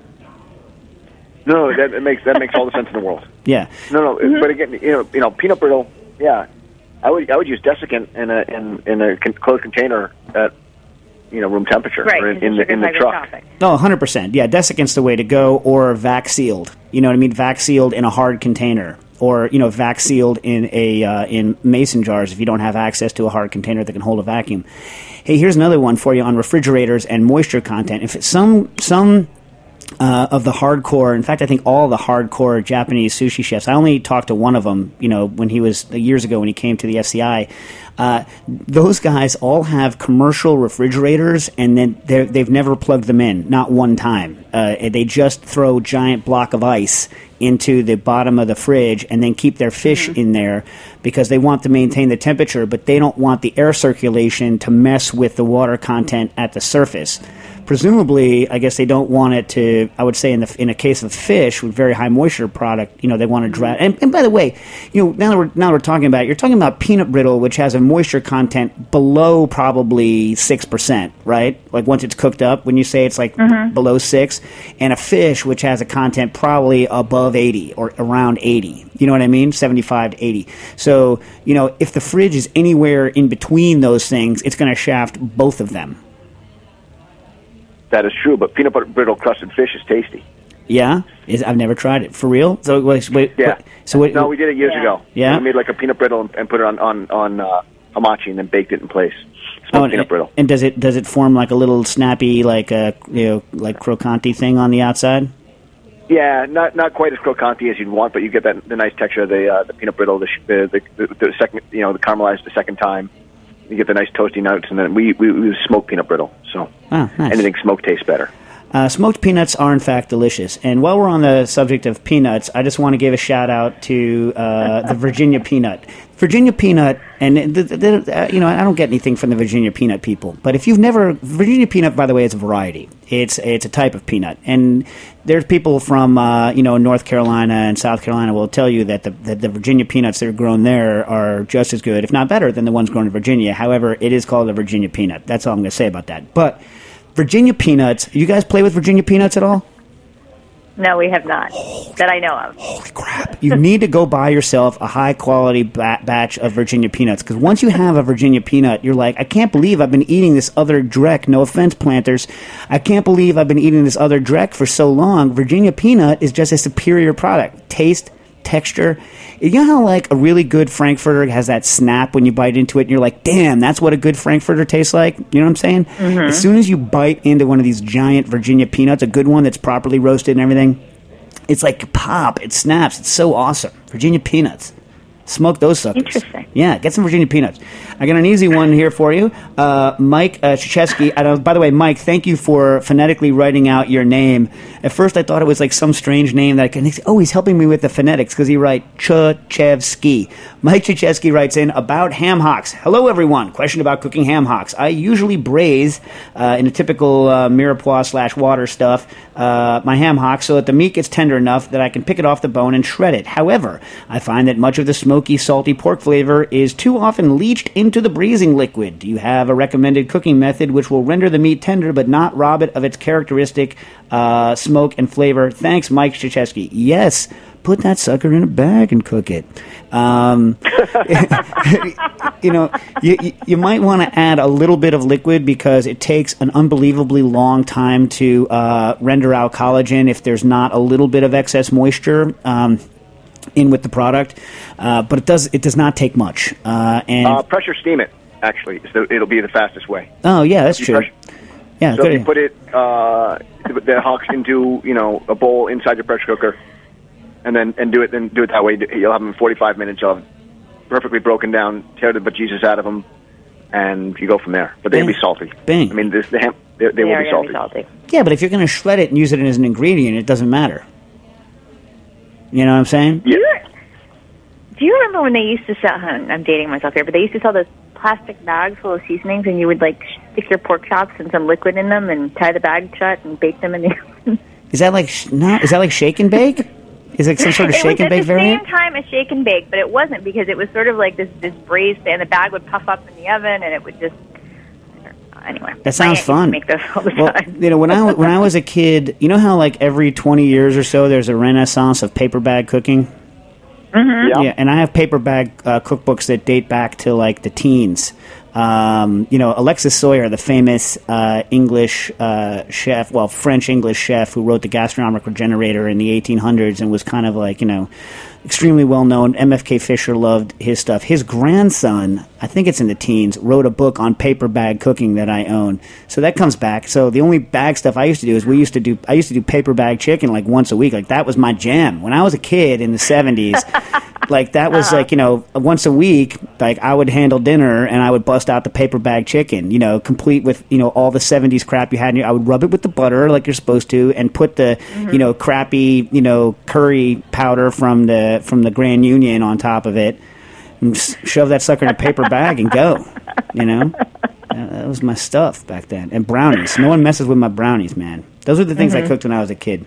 No, that it makes that makes all the sense in the world. Yeah. No, no, Mm-hmm. but again, you know, you know, peanut brittle. Yeah, I would I would use desiccant in a in in a con- closed container at you know room temperature right, or in, in the in the truck. No, one hundred percent. Yeah, desiccant's the way to go, or vac sealed. You know what I mean? Vac sealed in a hard container, or you know, vac sealed in a uh, in mason jars if you don't have access to a hard container that can hold a vacuum. Hey, here's another one for you on refrigerators and moisture content. If it's some some Uh, of the hardcore, in fact, I think all the hardcore Japanese sushi chefs, I only talked to one of them, you know, when he was, years ago when he came to the F C I, uh, those guys all have commercial refrigerators, and then they've never plugged them in, not one time. Uh, they just throw a giant block of ice into the bottom of the fridge and then keep their fish mm-hmm. in there because they want to maintain the temperature, but they don't want the air circulation to mess with the water content at the surface. Presumably, I guess they don't want it to, I would say in the in a case of fish with very high moisture product, you know, they want to dry. And, and by the way, you know, now that we're, now that we're talking about it, you're talking about peanut brittle, which has a moisture content below probably six percent, right? Like once it's cooked up, when you say it's like mm-hmm. below six, and a fish, which has a content probably above eighty or around eighty. You know what I mean? seventy-five to eighty. So, you know, if the fridge is anywhere in between those things, it's going to shaft both of them. That is true, but peanut butter brittle crusted fish is tasty. Yeah, is I've never tried it for real. So wait, wait yeah. So wait, no, we did it years yeah. ago. Yeah, we made like a peanut brittle and, and put it on on on uh, hamachi and then baked it in place. Smoked Oh, and, peanut brittle. and does it does it form like a little snappy, like a you know, like croccante thing on the outside? Yeah, not not quite as croccante as you'd want, but you get that the nice texture of the uh, the peanut brittle, the, sh- the the the second you know the caramelized the second time. You get the nice toasty notes, and then we we, we use smoked peanut brittle. So Oh, nice. anything smoked tastes better. Uh, smoked peanuts are, in fact, delicious. And while we're on the subject of peanuts, I just want to give a shout-out to uh, the Virginia peanut. Virginia peanut, and, the, the, the, uh, you know, I don't get anything from the Virginia peanut people. But if you've never... Virginia peanut, by the way, is a variety. It's it's a type of peanut. And there's people from, uh, you know, North Carolina and South Carolina will tell you that the, that the Virginia peanuts that are grown there are just as good, if not better, than the ones grown in Virginia. However, it is called a Virginia peanut. That's all I'm going to say about that. But... Virginia peanuts. You guys play with Virginia peanuts at all? No, we have not. That I know of. Holy crap. You need to go buy yourself a high-quality ba- batch of Virginia peanuts, because once you have a Virginia peanut, you're like, I can't believe I've been eating this other dreck. No offense, planters. I can't believe I've been eating this other dreck for so long. Virginia peanut is just a superior product. Taste, texture. You know how, like, a really good Frankfurter has that snap when you bite into it, and you're like, damn, that's what a good Frankfurter tastes like? You know what I'm saying? Mm-hmm. As soon as you bite into one of these giant Virginia peanuts, a good one that's properly roasted and everything, it's like pop. It snaps. It's so awesome. Virginia peanuts. Smoke those suckers. Interesting. Yeah, get some Virginia peanuts. I got an easy one here for you. Uh, Mike uh, Krzyzewski. I don't, by the way, Mike, thank you for phonetically writing out your name. At first, I thought it was like some strange name that I can. Oh, he's helping me with the phonetics because he writes Krzyzewski. Mike Krzyzewski writes in about ham hocks. Hello, everyone. Question about cooking ham hocks. I usually braise uh, in a typical uh, mirepoix slash water stuff uh, my ham hocks so that the meat gets tender enough that I can pick it off the bone and shred it. However, I find that much of the smoky, salty pork flavor is too often leached into the braising liquid. Do you have a recommended cooking method which will render the meat tender but not rob it of its characteristic uh, smoke and flavor? Thanks, Mike Krzyzewski. Yes, put that sucker in a bag and cook it. Um, you know, you, you might want to add a little bit of liquid because it takes an unbelievably long time to uh, render out collagen if there's not a little bit of excess moisture Um in with the product, uh, but it does it does not take much. Uh, and Uh, pressure steam it, actually. So it'll be the fastest way. oh yeah, that's You true. pressure- Yeah, So good. if you put it, uh, the hocks into, you know, a bowl inside your pressure cooker, and then and do it then do it that way. You'll have them in forty-five minutes. You'll have perfectly broken down, tear the bejesus out of them, and you go from there. But they'll Bang. be salty. Bang. I mean, this, the ham, they, they, They will are be going salty. to be salty. Yeah, but if you're going to shred it and use it as an ingredient, it doesn't matter. You know what I'm saying? Yeah. Do you remember when they used to sell, I'm dating myself here, but they used to sell those plastic bags full of seasonings, and you would, like, stick your pork chops and some liquid in them and tie the bag shut and bake them in the oven? Is that like sh- no? Is that like shake and bake? Is it some sort of It shake was and bake at the variant? same time as shake and bake, but it wasn't because it was sort of like this, this braised, and the bag would puff up in the oven, and it would just, I don't know. Anyway. That sounds my aunt used to fun. make those all the Well, time. you know, when I when I was a kid, you know how like every twenty years or so there's a renaissance of paper bag cooking. Mm-hmm. Yeah. Yeah, and I have paper bag uh, cookbooks that date back to like the teens. Um, you know, Alexis Soyer, the famous uh, English uh, chef, well, French English chef who wrote the Gastronomic Regenerator in the eighteen hundreds and was kind of like, you know, extremely well known. M F K Fisher loved his stuff. His grandson, I think it's in the teens, wrote a book on paper bag cooking that I own. So that comes back. So the only bag stuff I used to do is we used to do, I used to do paper bag chicken like once a week. Like that was my jam. When I was a kid in the seventies, like that was Uh-huh. like, you know, once a week, like I would handle dinner and I would bust out the paper bag chicken, you know, complete with, you know, all the seventies crap you had in your, I would rub it with the butter like you're supposed to and put the, Mm-hmm. you know, crappy, you know, curry powder from the, from the Grand Union on top of it and s- shove that sucker in a paper bag and go, you know. Uh, that was my stuff back then. And brownies. No one messes with my brownies, man. Those were the things Mm-hmm. I cooked when I was a kid.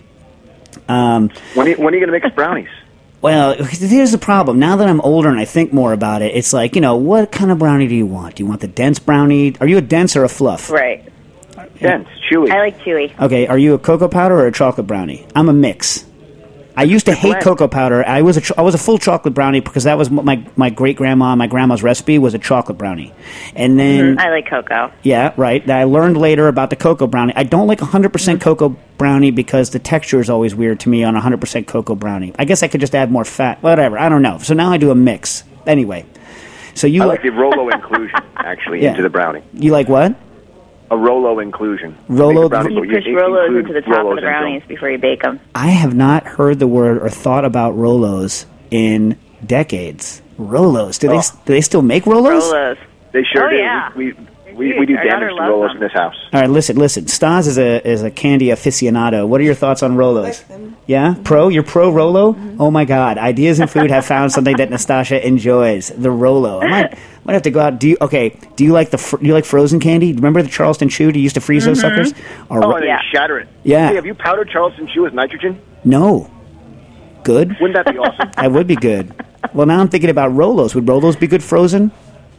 Um, When are, you- when are you going to make us brownies? well, here's the problem. Now that I'm older and I think more about it, it's like, you know, what kind of brownie do you want? Do you want the dense brownie? Are you a dense or a fluff? Right. Dense, chewy. I like chewy. Okay, are you a cocoa powder or a chocolate brownie? I'm a mix. I used to hate blend. cocoa powder. I was a ch- I was a full chocolate brownie because that was my my great grandma, my grandma's recipe was a chocolate brownie, and then I like cocoa. yeah, right. I learned later about the cocoa brownie. I don't like one hundred percent cocoa brownie because the texture is always weird to me on one hundred percent cocoa brownie. I guess I could just add more fat. Whatever. I don't know. So now I do a mix. Anyway. So you I like the Rolo inclusion, actually, Yeah. into the brownie. You like what? A Rolo inclusion. Rolo- Make the brownie, You but push you Rolos include into the top Rolos of the brownies before you bake them. I have not heard the word or thought about Rolos in decades. Rolos. Do they Oh. do they still make Rolos? Rolos. They sure Oh, do. yeah. We, They're we, we, huge. we do Our damage daughter to loves Rolos them. in this house. All right, listen, listen. Stas is a is a candy aficionado. What are your thoughts on Rolos? Like them. Yeah, pro. You're pro Rolo. Oh my God! Ideas in food have found something that Nastasha enjoys. The Rolo. I might might have to go out. Do you okay? Do you like the fr- do you like frozen candy? Remember the Charleston Chew? Do you used to freeze those suckers? Or Oh, ro- and then Yeah. you shatter it. Yeah. Hey, have you powdered Charleston Chew with nitrogen? no. Good. Wouldn't that be awesome? That would be good. Well, now I'm thinking about Rolos. Would Rolos be good frozen?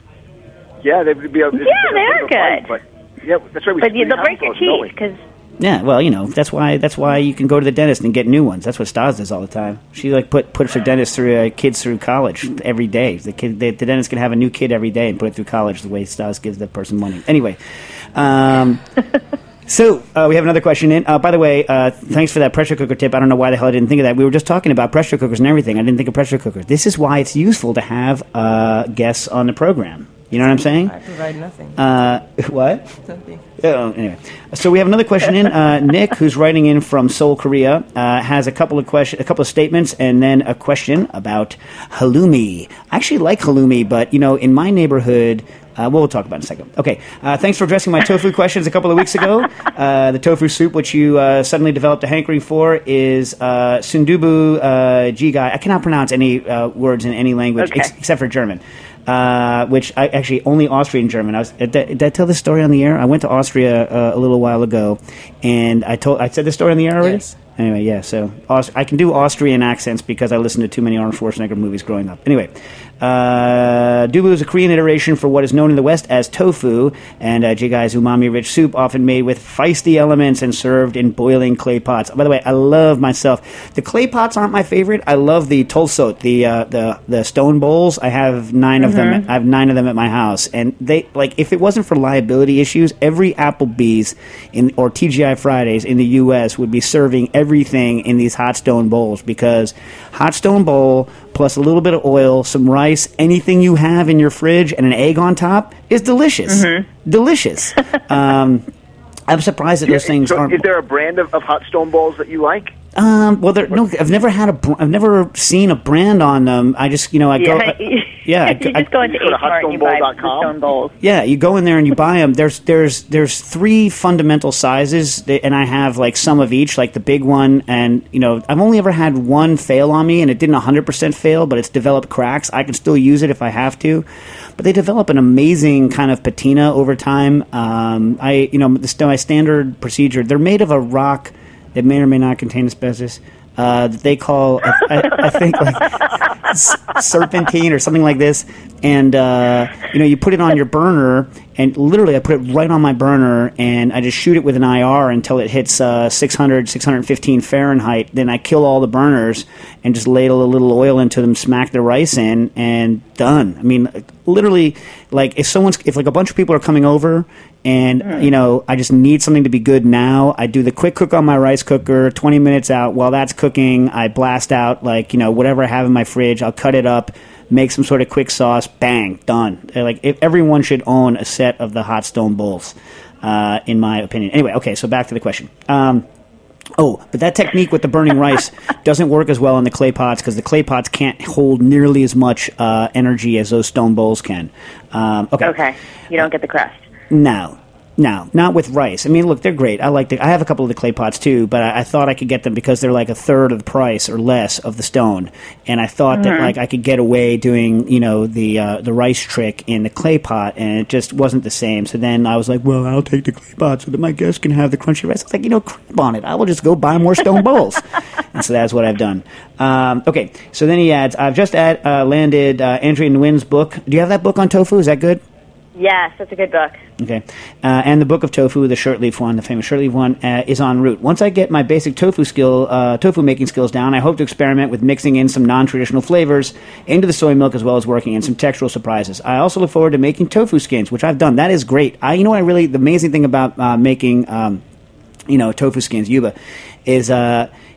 Yeah, they would be. A, Yeah, they are good. But yeah, that's right. We But you, we they'll have break your those, don't we? teeth because Yeah, well, you know, that's why that's why you can go to the dentist and get new ones. That's what Stas does all the time. She like put puts her dentist through uh, kids through college every day. The kid, the, the dentist can have a new kid every day and put it through college. The way Stas gives the person money. Anyway, um, so uh, we have another question in. Uh, by the way, uh, thanks for that pressure cooker tip. I don't know why the hell I didn't think of that. We were just talking about pressure cookers and everything. I didn't think of pressure cookers. This is why it's useful to have uh, guests on the program. You know what I'm saying? I provide nothing. Uh, what? Nothing. Oh, anyway, so we have another question in. Uh, Nick, who's writing in from Seoul, Korea, uh, has a couple of question, a couple of statements, and then a question about halloumi. I actually like halloumi, but you know, in my neighborhood, uh, we'll talk about it in a second. Okay, uh, thanks for addressing my tofu questions a couple of weeks ago. Uh, the tofu soup, which you uh, suddenly developed a hankering for, is uh, sundubu uh, jigai. I cannot pronounce any uh, words in any language Okay. ex- except for German. Uh, which I actually only Austrian German. I was did, did I tell this story on the air? I went to Austria uh, a little while ago, and I told I said this story on the air already. Yes. Anyway, yeah. So Aust- I can do Austrian accents because I listened to too many Arnold Schwarzenegger movies growing up. Anyway, uh, dubu is a Korean iteration for what is known in the West as tofu, and uh, jigai is umami-rich soup often made with feisty elements and served in boiling clay pots. By the way, I love myself. The clay pots aren't my favorite. I love the tolsot, the uh, the the stone bowls. I have nine of them. I have nine of them at my house, and they like if it wasn't for liability issues, every Applebee's in or T G I Fridays in the U S would be serving everything in these hot stone bowls because hot stone bowl plus a little bit of oil, some rice, anything you have in your fridge, and an egg on top is delicious. Delicious. um, I'm surprised that those things So aren't. is there a brand of, of hot stone balls that you like? Um, well, there, no, I've never had a, br- I've never seen a brand on them. I just, you know, I go, yeah, I, yeah, I, you I- just go into you go to H Mart and you buy hot stone bowl dot the com? stone bowls. yeah, you go in there and you buy them. There's, there's, there's three fundamental sizes, that- and I have like some of each, like the big one, and you know, I've only ever had one fail on me, and it didn't one hundred percent fail, but it's developed cracks. I can still use it if I have to, but they develop an amazing kind of patina over time. Um, I, you know, the, my standard procedure. They're made of a rock that may or may not contain asbestos. Uh, that they call, I, I, I think, like s- serpentine or something like this. And, uh, you know, you put it on your burner, and literally I put it right on my burner, and I just shoot it with an I R until it hits uh, six hundred, six hundred fifteen Fahrenheit. Then I kill all the burners and just ladle a little oil into them, smack the rice in, and done. I mean, literally, like, if someone's, if like a bunch of people are coming over, and, you know, I just need something to be good now, I do the quick cook on my rice cooker, twenty minutes out. While that's cooking, I blast out, like, you know, whatever I have in my fridge. I'll cut it up, make some sort of quick sauce, bang, done. They're like, if everyone should own a set of the hot stone bowls, uh, in my opinion. Anyway, okay, so back to the question. Um, Oh, but that technique with the burning rice doesn't work as well in the clay pots because the clay pots can't hold nearly as much uh, energy as those stone bowls can. Um, okay. Okay, you don't get the crust. No, no, not with rice. I mean, look, they're great. I like the. I have a couple of the clay pots too, but I, I thought I could get them because they're like a third of the price or less of the stone, and I thought that like I could get away doing you know the uh, the rice trick in the clay pot, and it just wasn't the same. So then I was like, well, I'll take the clay pot so that my guests can have the crunchy rice. I was like, you know, crap on it. I will just go buy more stone bowls, and so that's what I've done. Um, okay, so then he adds, I've just add, uh, landed uh, Andrea Nguyen's book. Do you have that book on tofu? Is that good? Yes, that's a good book. Okay. Uh, and the Book of Tofu, the short leaf one, the famous short leaf one, uh, is en route. Once I get my basic tofu skill, uh, tofu making skills down, I hope to experiment with mixing in some non-traditional flavors into the soy milk as well as working in some textural surprises. I also look forward to making tofu skins, which I've done. That is great. I, you know what I really, the amazing thing about uh, making, um, you know, tofu skins, yuba, is uh,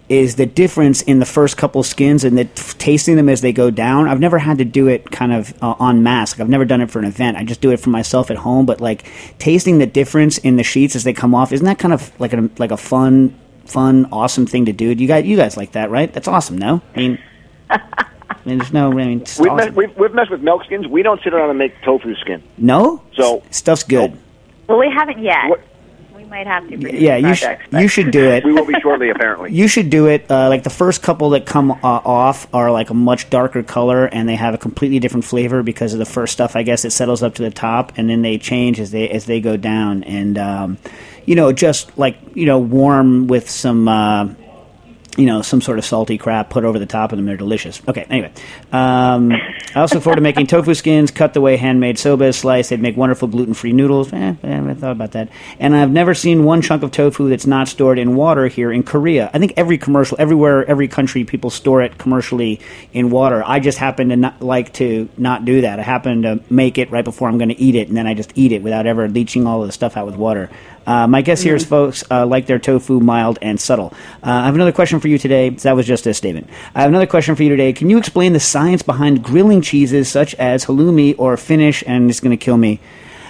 is the difference in the first couple skins and the t- tasting them as they go down. I've never had to do it kind of uh, en masse. Like, I've never done it for an event. I just do it for myself at home. But like tasting the difference in the sheets as they come off, isn't that kind of like a like a fun, fun, awesome thing to do? You guys, you guys like that, right? That's awesome, no? I mean, I mean there's no. I mean, it's we've, awesome. messed, we've, we've messed with milk skins. We don't sit around and make tofu skin. No, So S- stuff's good. Nope. Well, we haven't yet. What? We might have to. For Yeah, you should. projects, but- You should do it. We will be shortly, apparently. You should do it. Uh, like the first couple that come uh, off are like a much darker color, and they have a completely different flavor because of the first stuff. I guess it settles up to the top, and then they change as they as they go down. And um, you know, just like you know, warm with some. Uh, you know, some sort of salty crap put over the top of them. They're delicious. Okay, anyway. Um, I also look forward to making tofu skins, cut the way handmade soba is sliced. They'd make wonderful gluten-free noodles. Eh, eh, I thought about that. And I've never seen one chunk of tofu that's not stored in water here in Korea. I think every commercial, everywhere, every country, people store it commercially in water. I just happen to not like to not do that. I happen to make it right before I'm going to eat it, and then I just eat it without ever leaching all of the stuff out with water. Uh, my guess here is folks uh, like their tofu mild and subtle. Uh, I have another question for you today. That was just a statement. I have another question for you today. Can you explain the science behind grilling cheeses such as halloumi or Finnish, and it's going to kill me,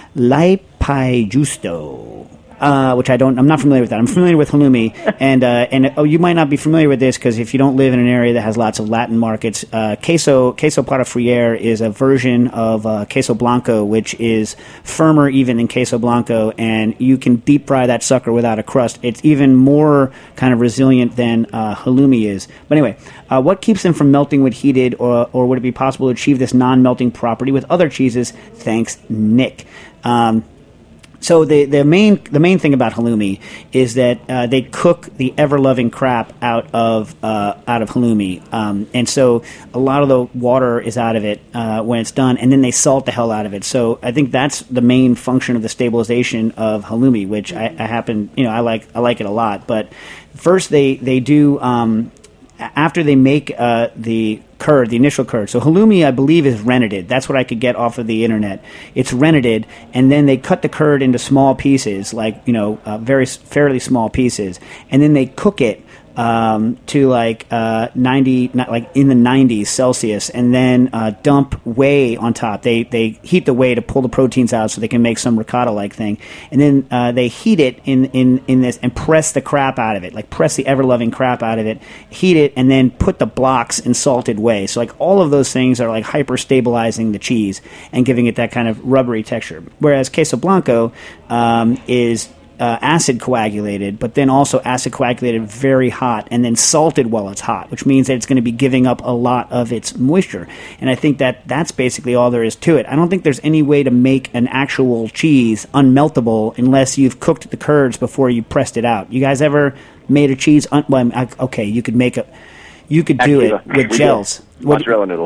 leipaijuusto? Uh, which I don't, I'm not familiar with that. I'm familiar with halloumi, and uh, and oh, you might not be familiar with this because if you don't live in an area that has lots of Latin markets, uh, queso queso para friere is a version of uh, queso blanco, which is firmer even than queso blanco, and you can deep fry that sucker without a crust. It's even more kind of resilient than uh, halloumi is. But anyway, uh, what keeps them from melting when heated, or or would it be possible to achieve this non-melting property with other cheeses? Thanks, Nick. Um, So the the main the main thing about halloumi is that uh, they cook the ever loving crap out of uh, out of halloumi, um, and so a lot of the water is out of it uh, when it's done, and then they salt the hell out of it. So I think that's the main function of the stabilization of halloumi, which I, I happen you know I like I like it a lot. But first they they do um, after they make uh, the curd, the initial curd. So halloumi, I believe, is renneted. That's what I could get off of the internet. It's renneted, and then they cut the curd into small pieces, like, you know, uh, very fairly small pieces, and then they cook it um, to like uh, ninety, not like in the nineties Celsius, and then uh, dump whey on top. They they heat the whey to pull the proteins out so they can make some ricotta-like thing, and then uh, they heat it in, in, in this and press the crap out of it, like press the ever-loving crap out of it, heat it, and then put the blocks in salted whey. So like all of those things are like hyper-stabilizing the cheese and giving it that kind of rubbery texture. Whereas queso blanco um, is Uh, acid coagulated, but then also acid coagulated very hot and then salted while it's hot, which means that it's going to be giving up a lot of its moisture. And I think that that's basically all there is to it. I don't think there's any way to make an actual cheese unmeltable unless you've cooked the curds before you pressed it out. You guys ever made a cheese? Un- well, okay, you could make a, you could do Activa. it with We gels. do. Mozzarella noodles.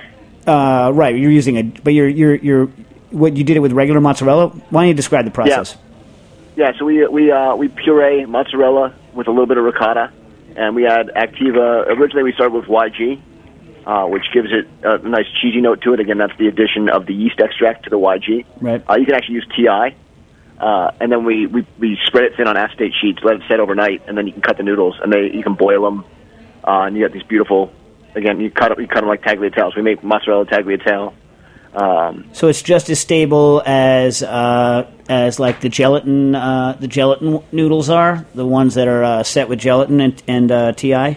Uh, right, you're using a, but you're you're you're what you did it with regular mozzarella. Why don't you describe the process? Yeah. Yeah, so we we uh, we puree mozzarella with a little bit of ricotta, and we add Activa. Originally, we started with Y G, uh, which gives it a nice cheesy note to it. Again, that's the addition of the yeast extract to the Y G. Right. Uh, you can actually use T I, uh, and then we, we, we spread it thin on acetate sheets, let it set overnight, and then you can cut the noodles, and they you can boil them, uh, and you get these beautiful. Again, you cut you cut them like tagliatelles. We make mozzarella tagliatelle. Um, so it's just as stable as uh, as like the gelatin uh, the gelatin noodles are, the ones that are uh, set with gelatin and, and uh, T I.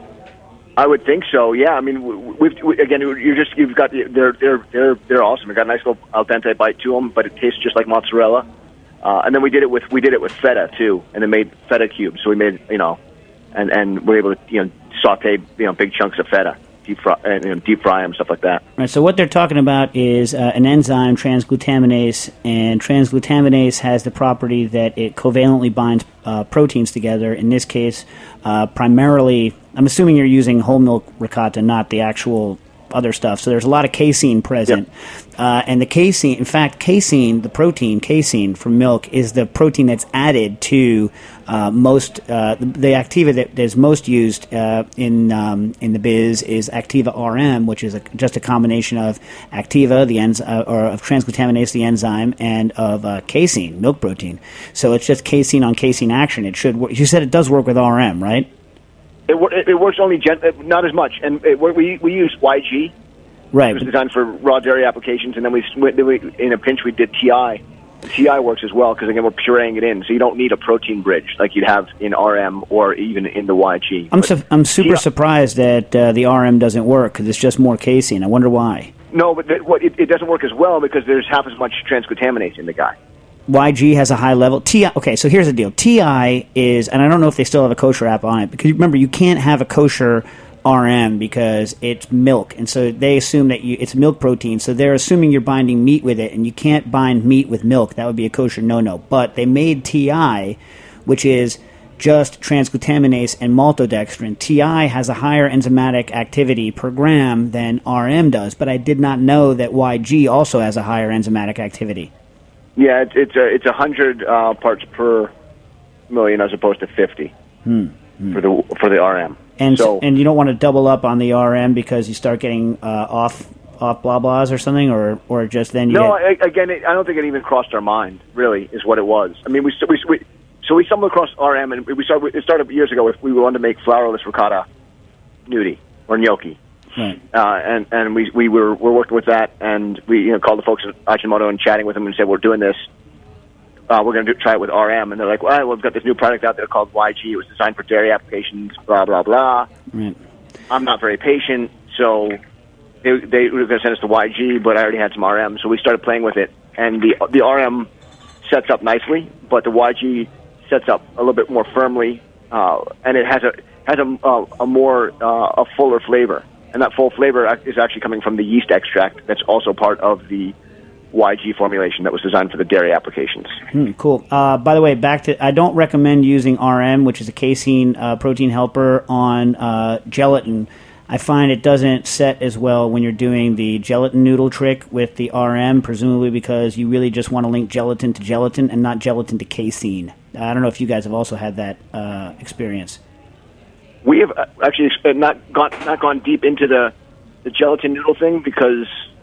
I would think so. Yeah, I mean, we've, we, again, you just you've got the, they're they're they're they're awesome. They've got a nice little al dente bite to them, but it tastes just like mozzarella. Uh, and then we did it with we did it with feta too, and then made feta cubes. So we made you know, and and we're able to you know saute you know big chunks of feta. Deep fry, and, you know, deep fry them, stuff like that. Right. So what they're talking about is uh, an enzyme, transglutaminase, and transglutaminase has the property that it covalently binds uh, proteins together. In this case, uh, primarily, I'm assuming you're using whole milk ricotta, not the actual other stuff. So there's a lot of casein present. Yep. Uh, and the casein, in fact, casein, the protein, casein from milk, is the protein that's added to uh, most, uh, the, the Activa that is most used uh, in um, in the biz is Activa R M, which is a, just a combination of Activa, the enz- uh, or of transglutaminase, the enzyme, and of uh, casein, milk protein. So it's just casein on casein action. It should work. You said it does work with R M, right? It, it, it works only gen- not as much, and it, we we use Y G. Right. It was designed for raw dairy applications, and then we, then we in a pinch we did T I. T I works as well because again we're pureeing it in, so you don't need a protein bridge like you'd have in R M or even in the Y G. I'm su- I'm super T I surprised that uh, the R M doesn't work because it's just more casein. I wonder why. No, but th- what, it, it doesn't work as well because there's half as much transglutaminase in the guy. Y G has a high level. T I, okay, so here's the deal. T I is, and I don't know if they still have a kosher app on it, because remember, you can't have a kosher R M because it's milk, and so they assume that you, it's milk protein, so they're assuming you're binding meat with it, and you can't bind meat with milk. That would be a kosher no-no. But they made T I, which is just transglutaminase and maltodextrin. T I has a higher enzymatic activity per gram than R M does, but I did not know that Y G also has a higher enzymatic activity. Yeah, it's it's a it's a hundred uh, parts per million as opposed to fifty Hmm. Hmm. for the for the R M. And so, and you don't want to double up on the R M because you start getting uh, off off blah blahs or something, or or just then you no. get... I, again, it, I don't think it even crossed our mind. Really, is what it was. I mean, we we, we so we stumbled across R M, and we started. It started years ago. If we wanted to make flourless ricotta gnudi or gnocchi. Right. Uh, and and we we were we're working with that, and we you know called the folks at Ajinomoto and chatting with them and said we're doing this. Uh, we're going to try it with R M, and they're like, "Well, we've got this new product out there called Y G. It was designed for dairy applications." Blah blah blah. Right. I'm not very patient, so they they were going to send us to Y G, but I already had some R M, so we started playing with it, and the the R M sets up nicely, but the Y G sets up a little bit more firmly, uh, and it has a has a a, a more uh, a fuller flavor. And that full flavor is actually coming from the yeast extract that's also part of the Y G formulation that was designed for the dairy applications. Hmm, cool. Uh, by the way, back to I don't recommend using R M, which is a casein uh, protein helper, on uh, gelatin. I find it doesn't set as well when you're doing the gelatin noodle trick with the R M, presumably because you really just want to link gelatin to gelatin and not gelatin to casein. I don't know if you guys have also had that uh, experience. We have actually not gone not gone deep into the, the gelatin noodle thing because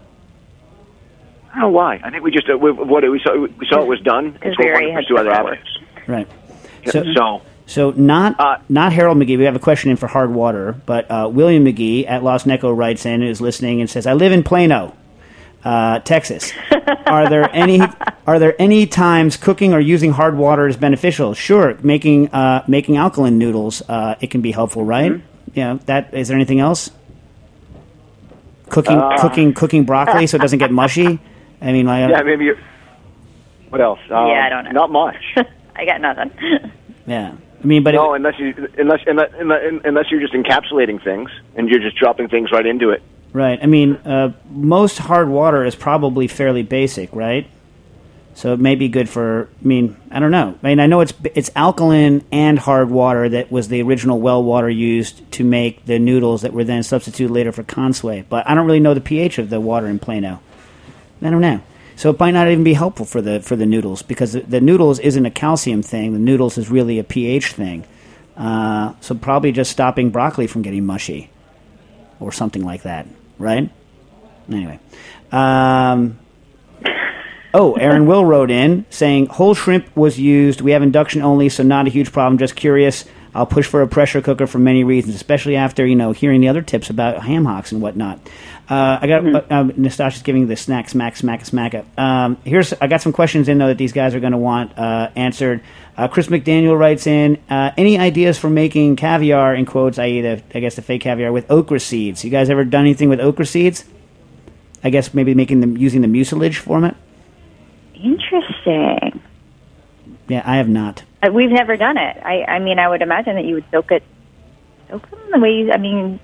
I don't know why. I think we just uh, we, what we saw we saw it was done. Because so we we already wanted to had pursue other before. avenues. Right. Yeah, So, so so not Uh, not Harold McGee. We have a question in for Hard Water, but uh, William McGee at Lost Necco writes in, is listening, and says, "I live in Plano, uh, Texas. Are there any are there any times cooking or using hard water is beneficial? Sure, making uh, making alkaline noodles, uh, it can be helpful, right? Mm-hmm. Yeah. That is there anything else? Cooking Uh, cooking cooking broccoli so it doesn't get mushy. I mean, like, yeah, maybe. You're, what else? Um, Yeah, I don't know. Not much. I got nothing. yeah. I mean, but no, it, unless you unless unless unless you're just encapsulating things and you're just dropping things right into it. right. I mean, uh, most hard water is probably fairly basic, right? So it may be good for. I mean, I don't know. I mean, I know it's it's alkaline and hard water that was the original well water used to make the noodles that were then substituted later for consommé. But I don't really know the pH of the water in Plano. I don't know. So it might not even be helpful for the for the noodles because the, the noodles isn't a calcium thing. The noodles is really a pH thing. Uh, so probably just stopping broccoli from getting mushy or something like that, right? Anyway. Um, oh, Aaron Will wrote in saying, whole shrimp was used. We have induction only, so not a huge problem. Just curious. I'll push for a pressure cooker for many reasons, especially after, you know, hearing the other tips about ham hocks and whatnot. Uh, I got mm-hmm. uh, uh, Nastasha's giving the snack, smack, smack, smack up. Um, here's I got some questions in though that these guys are going to want uh, answered. Uh, Chris McDaniel writes in, uh, any ideas for making caviar in quotes, that is, the, I guess the fake caviar with okra seeds? You guys ever done anything with okra seeds? I guess maybe making them using the mucilage format. Interesting. Yeah, I have not. Uh, we've never done it. I, I mean, I would imagine that you would soak it, soak them the way you, I mean,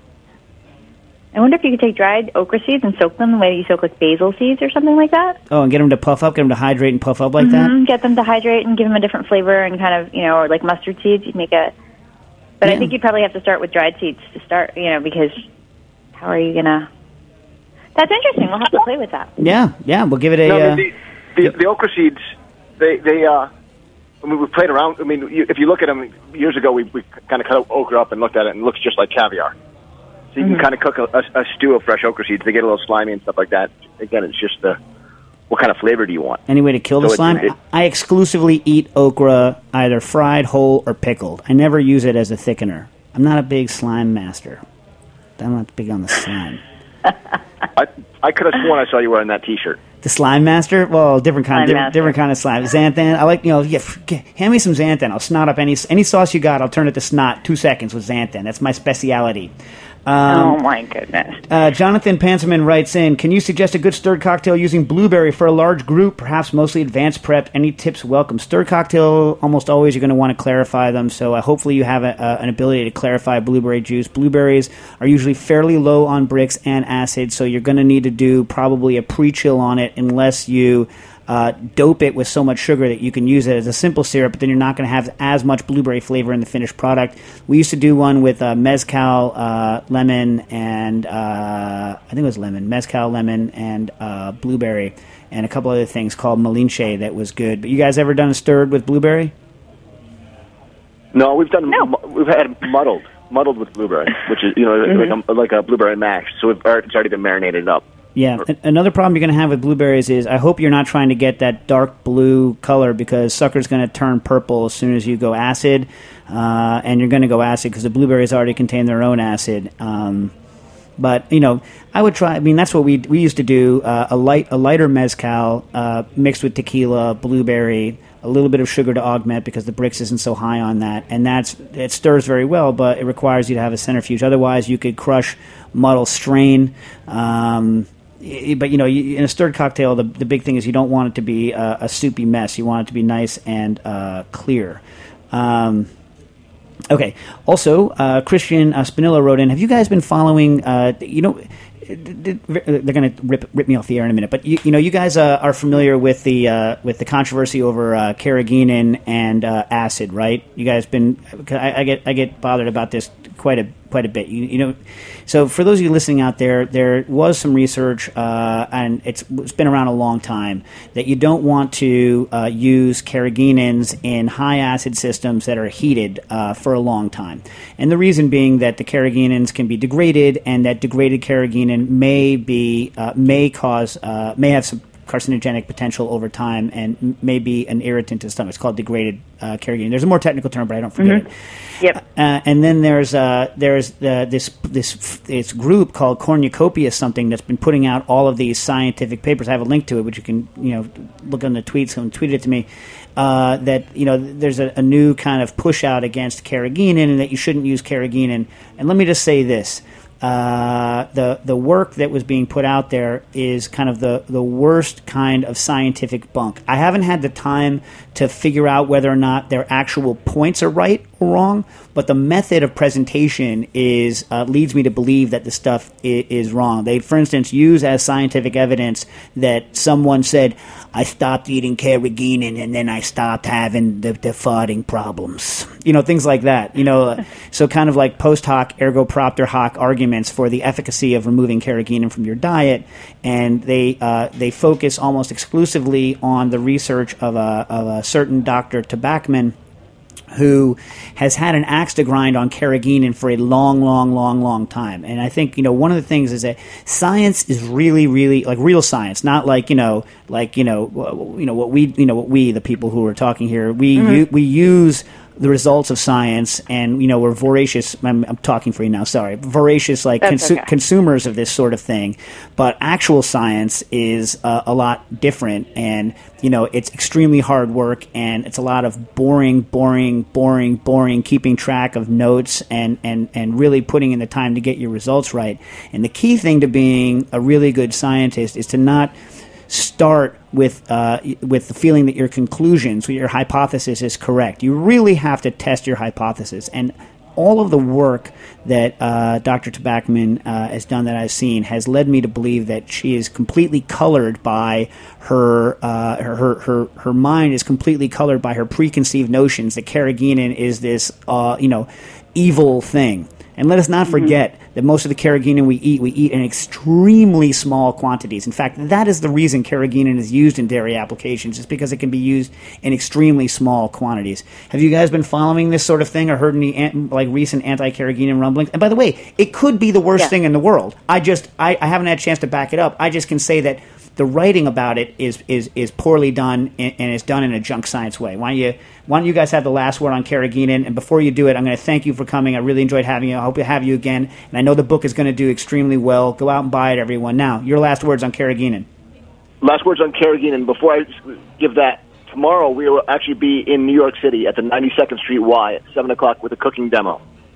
I wonder if you could take dried okra seeds and soak them the way you soak like basil seeds or something like that. Oh, and get them to puff up, get them to hydrate and puff up like mm-hmm. that? Get them to hydrate and give them a different flavor and kind of, you know, or like mustard seeds. You'd make a, but yeah. I think you'd probably have to start with dried seeds to start, you know, because how are you going to, that's interesting. We'll have to play with that. Yeah, yeah, we'll give it a... No, I uh, mean, the, the, the okra seeds, they, they, uh, I mean, we played around. I mean, you, if you look at them, years ago, we, we kind of cut okra up and looked at it, and it looks just like caviar. So you mm-hmm. can kind of cook a, a, a stew of fresh okra seeds. They get a little slimy and stuff like that. Again, it's just the, what kind of flavor do you want? Any way to kill the so slime? it, it, I exclusively eat okra either fried, whole, or pickled. I never use it as a thickener. I'm not a big slime master. I'm not big on the slime. I I could have sworn I saw you wearing that T-shirt. The slime master? Well, different kind, Slime different, master. different kind of slime. Xanthan. I like, you know, yeah, hand me some xanthan. I'll snot up any any sauce you got. I'll turn it to snot. Two seconds with xanthan. That's my speciality. Um, oh my goodness. Uh, Jonathan Panserman writes in, can you suggest a good stirred cocktail using blueberry for a large group, perhaps mostly advanced prep? Any tips welcome. Stirred cocktail, almost always you're going to want to clarify them, so uh, hopefully you have a, uh, an ability to clarify blueberry juice. Blueberries are usually fairly low on brix and acid, so you're going to need to do probably a pre-chill on it unless you Uh, dope it with so much sugar that you can use it as a simple syrup, but then you're not going to have as much blueberry flavor in the finished product. We used to do one with uh, mezcal, uh, lemon, and uh, I think it was lemon, mezcal, lemon, and uh, blueberry, and a couple other things called Malinche that was good. But you guys ever done a stirred with blueberry? No, we've done. No. We've had muddled, muddled with blueberry, which is you know Mm-hmm. like a like a blueberry mash. So we've, it's already been marinated up. Yeah. A- Another problem you're going to have with blueberries is I hope you're not trying to get that dark blue color because sucker's going to turn purple as soon as you go acid, uh, and you're going to go acid because the blueberries already contain their own acid. Um, but you know, I would try. I mean, that's what we we used to do: uh, a light a lighter mezcal uh, mixed with tequila, blueberry, a little bit of sugar to augment because the brix isn't so high on that, and that's it stirs very well, but it requires you to have a centrifuge. Otherwise, you could crush, muddle, strain. Um, But, you know, you, in a stirred cocktail, the, the big thing is you don't want it to be a, a soupy mess. You want it to be nice and uh, clear. Um, okay. Also, uh, Christian uh, Spinilla wrote in, have you guys been following, uh, you know, they're going to rip rip me off the air in a minute, but, you, you know, you guys uh, are familiar with the uh, with the controversy over uh, carrageenan and uh, acid, right? You guys been, I, I get I get bothered about this quite a quite a bit. You, you know, so for those of you listening out there, there was some research, uh, and it's, it's been around a long time, that you don't want to uh, use carrageenans in high acid systems that are heated uh, for a long time. And the reason being that the carrageenans can be degraded, and that degraded carrageenan may be uh, may cause uh, may have some carcinogenic potential over time and may be an irritant to the stomach. It's called degraded uh, carrageenan. There's a more technical term, but I don't forget mm-hmm. it. Yep. Uh, and then there's uh, there's uh, this this this group called Cornucopia something that's been putting out all of these scientific papers. I have a link to it, which you can you know look on the tweets. Someone tweeted it to me. Uh, that you know there's a, a new kind of push out against carrageenan and that you shouldn't use carrageenan. And let me just say this. Uh, the the work that was being put out there is kind of the, the worst kind of scientific bunk. I haven't had the time to figure out whether or not their actual points are right or wrong, but the method of presentation is uh, leads me to believe that the stuff is, is wrong. They, for instance, use as scientific evidence that someone said, I stopped eating carrageenan and then I stopped having the, the farting problems. You know, things like that. You know, so kind of like post hoc ergo propter hoc arguments for the efficacy of removing carrageenan from your diet, and they uh, they focus almost exclusively on the research of a, of a certain Doctor Tabakman, who has had an axe to grind on carrageenan for a long, long, long, long time. And I think, you know, one of the things is that science is really, really, like real science, not like, you know, like, you know, you know, what we, you know, what we, the people who are talking here, we, mm-hmm. u- we use the results of science, and you know we're voracious. I'm, I'm talking for you now. Sorry, voracious like consu- okay. consumers of this sort of thing. But actual science is uh, a lot different, and you know it's extremely hard work, and it's a lot of boring, boring, boring, boring. Keeping track of notes and and and really putting in the time to get your results right. And the key thing to being a really good scientist is to not start with uh, with the feeling that your conclusions, your hypothesis is correct. You really have to test your hypothesis. And all of the work that uh, Doctor Tabakman uh, has done that I've seen has led me to believe that she is completely colored by her, uh, her, her, her mind is completely colored by her preconceived notions that carrageenan is this, uh, you know, evil thing. And let us not forget mm-hmm. that most of the carrageenan we eat, we eat in extremely small quantities. In fact, that is the reason carrageenan is used in dairy applications, is because it can be used in extremely small quantities. Have you guys been following this sort of thing or heard any like recent anti-carrageenan rumblings? And by the way, it could be the worst yeah. thing in the world. I just, I, I haven't had a chance to back it up. I just can say that the writing about it is is, is poorly done and, and is done in a junk science way. Why don't you Why don't you guys have the last word on carrageenan? And before you do it, I'm going to thank you for coming. I really enjoyed having you. I hope to have you again. And I know the book is going to do extremely well. Go out and buy it, everyone. Now, your last words on carrageenan. Last words on carrageenan. Before I give that, tomorrow we will actually be in New York City at the ninety-second Street Y at seven o'clock with a cooking demo.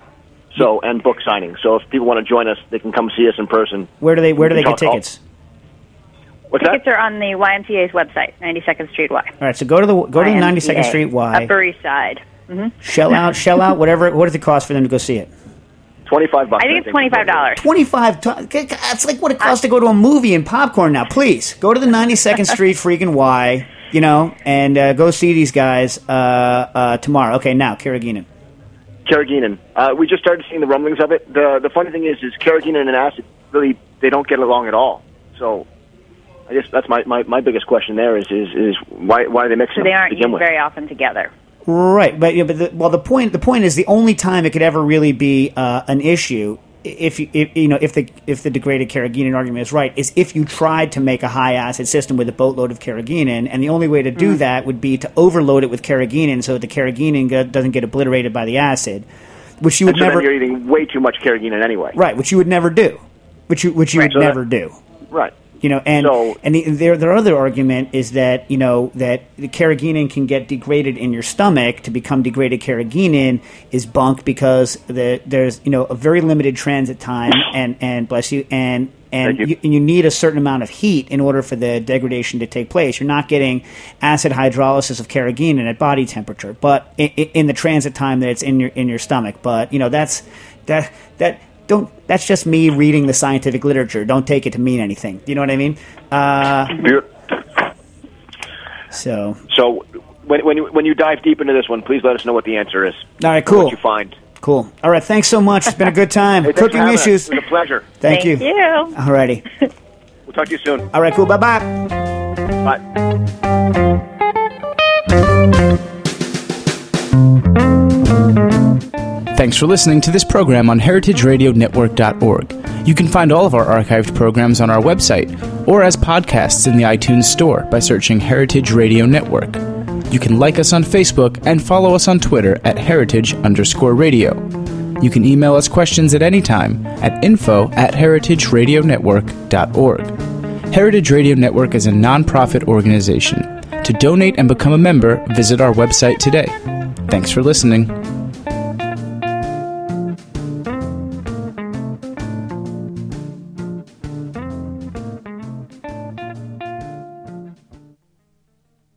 So and book signing. So if people want to join us, they can come see us in person. Where do they Where do they get tickets? What's Tickets that? are on the Y M C A's website, ninety-second Street Y. All right, so go to the go to the ninety-second Street Y. Upper East Side. Mm-hmm. Shell out, shell out. Whatever. What does it cost for them to go see it? Twenty-five bucks. I think it's twenty-five dollars. Twenty-five. That's like what it costs to go to a movie and popcorn. Now, please go to the ninety-second Street freaking Y. You know, and uh, go see these guys uh, uh, tomorrow. Okay, now carrageenan. Carrageenan. Uh, we just started seeing the rumblings of it. The the funny thing is, is carrageenan and acid really they don't get along at all. So I guess that's my, my, my biggest question there is is, is why why are they mixing So they them aren't to begin used with? very often together. Right, but yeah, but the, well, the point the point is the only time it could ever really be uh, an issue, if you if, you know if the if the degraded carrageenan argument is right, is if you tried to make a high acid system with a boatload of carrageenan, and the only way to do mm. that would be to overload it with carrageenan so that the carrageenan go, doesn't get obliterated by the acid, which you would and so never. Then you're eating way too much carrageenan anyway. Right, which you would never do, which you which you right, would so never that, do. Right. You know, and so, and the, their their other argument is that you know that the carrageenan can get degraded in your stomach. To become degraded carrageenan is bunk because the, there's you know a very limited transit time and, and bless you and and you. You, and you need a certain amount of heat in order for the degradation to take place. You're not getting acid hydrolysis of carrageenan at body temperature, but in, in the transit time that it's in your in your stomach. But you know that's that that. Don't. That's just me reading the scientific literature. Don't take it to mean anything. You know what I mean? Uh, so. So when when you, when you dive deep into this one, please let us know what the answer is. All right. Cool. What you find. Cool. All right. Thanks so much. It's been a good time. Hey, Cooking issues. It was a pleasure. Thank, Thank you. you. All righty. We'll talk to you soon. All right. Cool. Bye bye. Bye. Thanks for listening to this program on heritage radio network dot org. You can find all of our archived programs on our website or as podcasts in the iTunes Store by searching Heritage Radio Network. You can like us on Facebook and follow us on Twitter at heritage underscore radio. You can email us questions at any time at info at heritage radio network dot org. Heritage Radio Network is a non-profit organization. To donate and become a member, visit our website today. Thanks for listening.